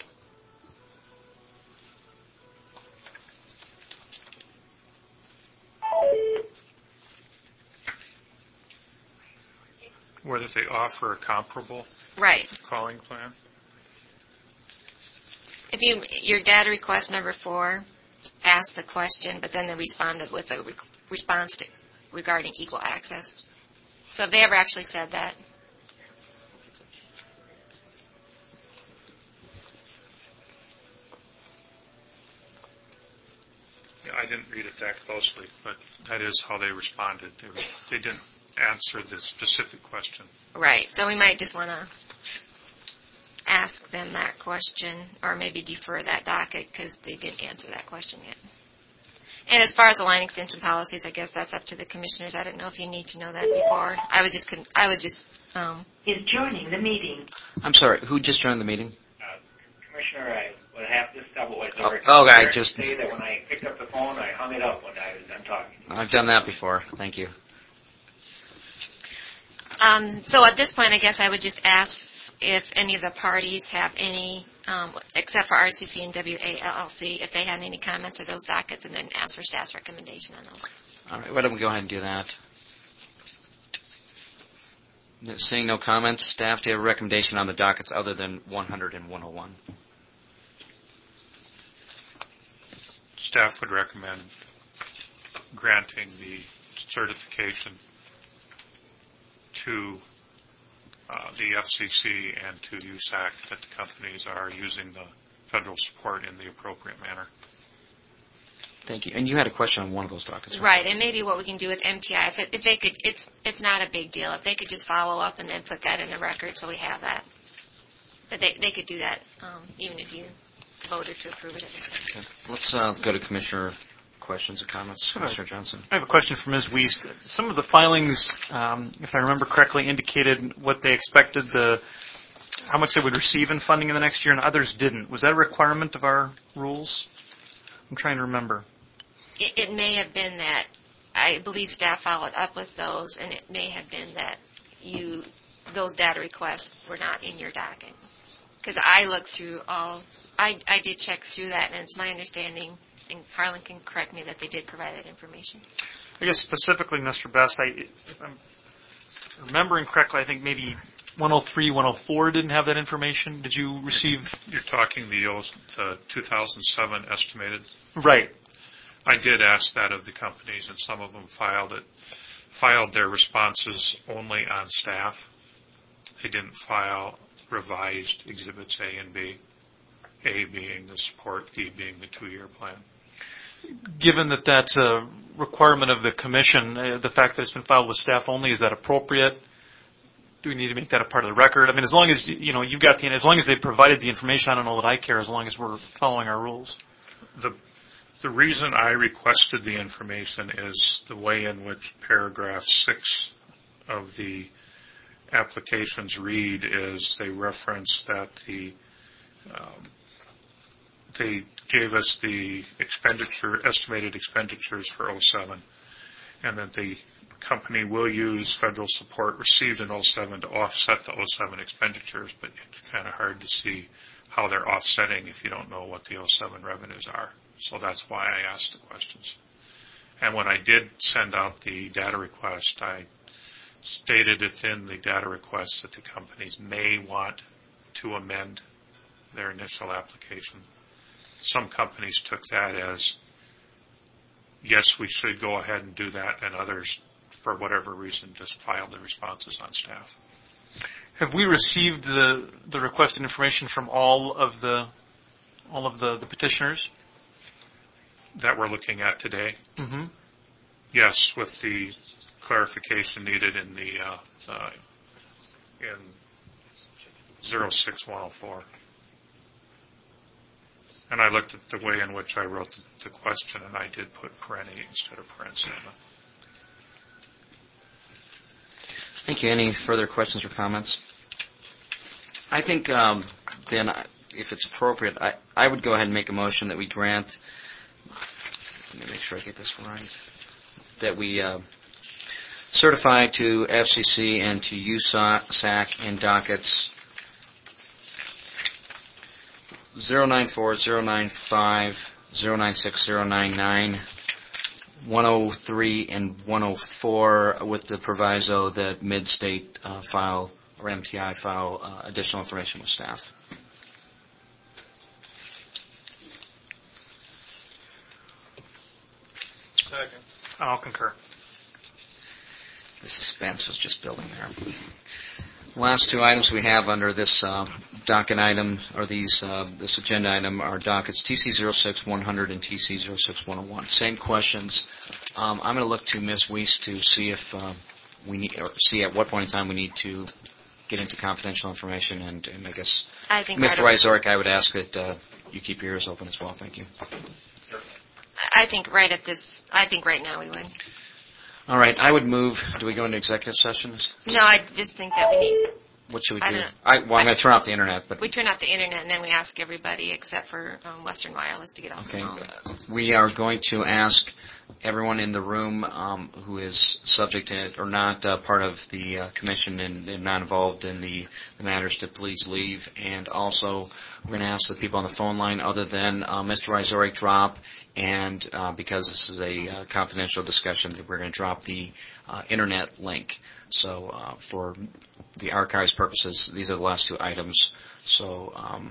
Whether they offer a comparable calling plan? If your data request number 4 asked the question, but then they responded with a response regarding equal access. So have they ever actually said that? Yeah, I didn't read it that closely, but that is how they responded. They didn't answer the specific question. Right. So we might just want to ask ask them that question, or maybe defer that docket because they didn't answer that question yet. And as far as the line extension policies, I guess that's up to the commissioners. I don't know if you need to know that before. Is joining the meeting. I'm sorry, who just joined the meeting? Commissioner, I would have this double way. I just say that when I picked up the phone, I hung it up when I was done talking. I've done that before. Thank you. So at this point, I guess I would just ask if any of the parties have any, except for RCC and WALLC, if they had any comments of those dockets, and then ask for staff's recommendation on those. All right, why don't we go ahead and do that? Seeing no comments, staff, do you have a recommendation on the dockets other than 100 and 101? Staff would recommend granting the certification to the FCC and to USAC that the companies are using the federal support in the appropriate manner. Thank you. And you had a question on one of those dockets, right? And maybe what we can do with MTI, if they could, it's not a big deal. If they could just follow up and then put that in the record so we have that. But they could do that even if you voted to approve it at this time. Okay. Let's go to Commissioner questions or comments. Commissioner Johnson. I have a question for Ms. Wiest. Some of the filings, if I remember correctly, indicated what they expected, how much they would receive in funding in the next year, and others didn't. Was that a requirement of our rules? I'm trying to remember. It may have been that I believe staff followed up with those, and it may have been that those data requests were not in your docket. Because I looked through I did check through that, and it's my understanding, and Harlan can correct me, that they did provide that information. I guess specifically, Mr. Best, if I'm remembering correctly, I think maybe 103, 104 didn't have that information. Did you receive? You're talking the 2007 estimated? Right. I did ask that of the companies, and some of them filed their responses only on staff. They didn't file revised exhibits A and B, A being the support, B being the 2-year plan. Given that that's a requirement of the commission, the fact that it's been filed with staff only, is that appropriate? Do we need to make that a part of the record? I mean, as long as you've got as long as they've provided the information, I don't know that I care, as long as we're following our rules. The reason I requested the information is the way in which paragraph 6 of the applications read is they reference that they gave us the estimated expenditures for 07, and that the company will use federal support received in 07 to offset the 07 expenditures, but it's kind of hard to see how they're offsetting if you don't know what the 07 revenues are. So that's why I asked the questions. And when I did send out the data request, I stated within the data request that the companies may want to amend their initial application. Some companies took that as, yes, we should go ahead and do that, and others, for whatever reason, just filed the responses on staff. Have we received the requested information from all of the petitioners that we're looking at today? Mm-hmm. Yes, with the clarification needed in the in 06104. And I looked at the way in which I wrote the question, and I did put paren instead of paren sigma. Thank you. Any further questions or comments? I think then, if it's appropriate, I would go ahead and make a motion that we grant. Let me make sure I get this right. That we certify to FCC and to USAC in dockets 094, 095, 096, 099, 103, and 104 with the proviso that Mid-State file or MTI file additional information with staff. Second. I'll concur. The suspense was just building there. The last two items we have under this docket item, or this agenda item, are dockets TC-06-100 and TC-06-101. Same questions. I'm going to look to Ms. Wiest to see if we need, or see at what point in time we need to get into confidential information, and I guess, I think Mr. Wyzorek, I would ask that you keep your ears open as well. Thank you. I think right now we would. All right, I would move. Do we go into executive sessions? No, I just think that we need. What should we do? I don't know. I'm going to turn off the internet. But we turn off the internet, and then we ask everybody except for Western Wireless to get off the phone. We are going to ask everyone in the room who is subject to it or not part of the commission and not involved in the matters to please leave. And also, we're going to ask the people on the phone line other than Mr. Wyzorek drop. And because this is a confidential discussion, that we're going to drop the internet link. So for the archives purposes, these are the last two items. So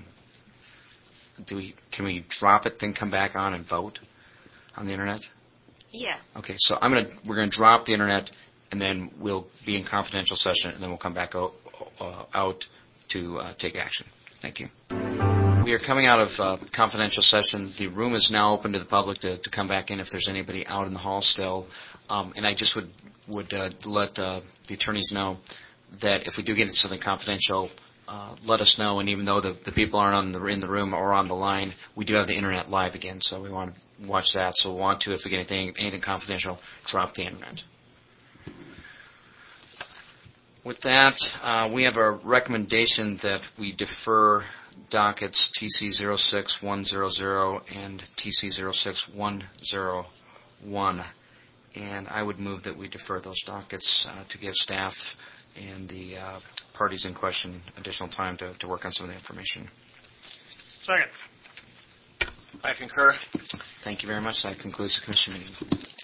can we drop it, then come back on and vote on the internet? Yeah. Okay, so we're going to drop the internet, and then we'll be in confidential session, and then we'll come back out to take action. Thank you. We are coming out of confidential session. The room is now open to the public to come back in if there's anybody out in the hall still. And I just would let the attorneys know that if we do get into something confidential, let us know. And even though the people aren't in the room or on the line, we do have the internet live again, so we want to watch that. So we'll want to, if we get anything confidential, drop the internet. With that, we have a recommendation that we defer dockets TC06100 and TC06101. And I would move that we defer those dockets to give staff and the parties in question additional time to work on some of the information. Second. I concur. Thank you very much. That concludes the commission meeting.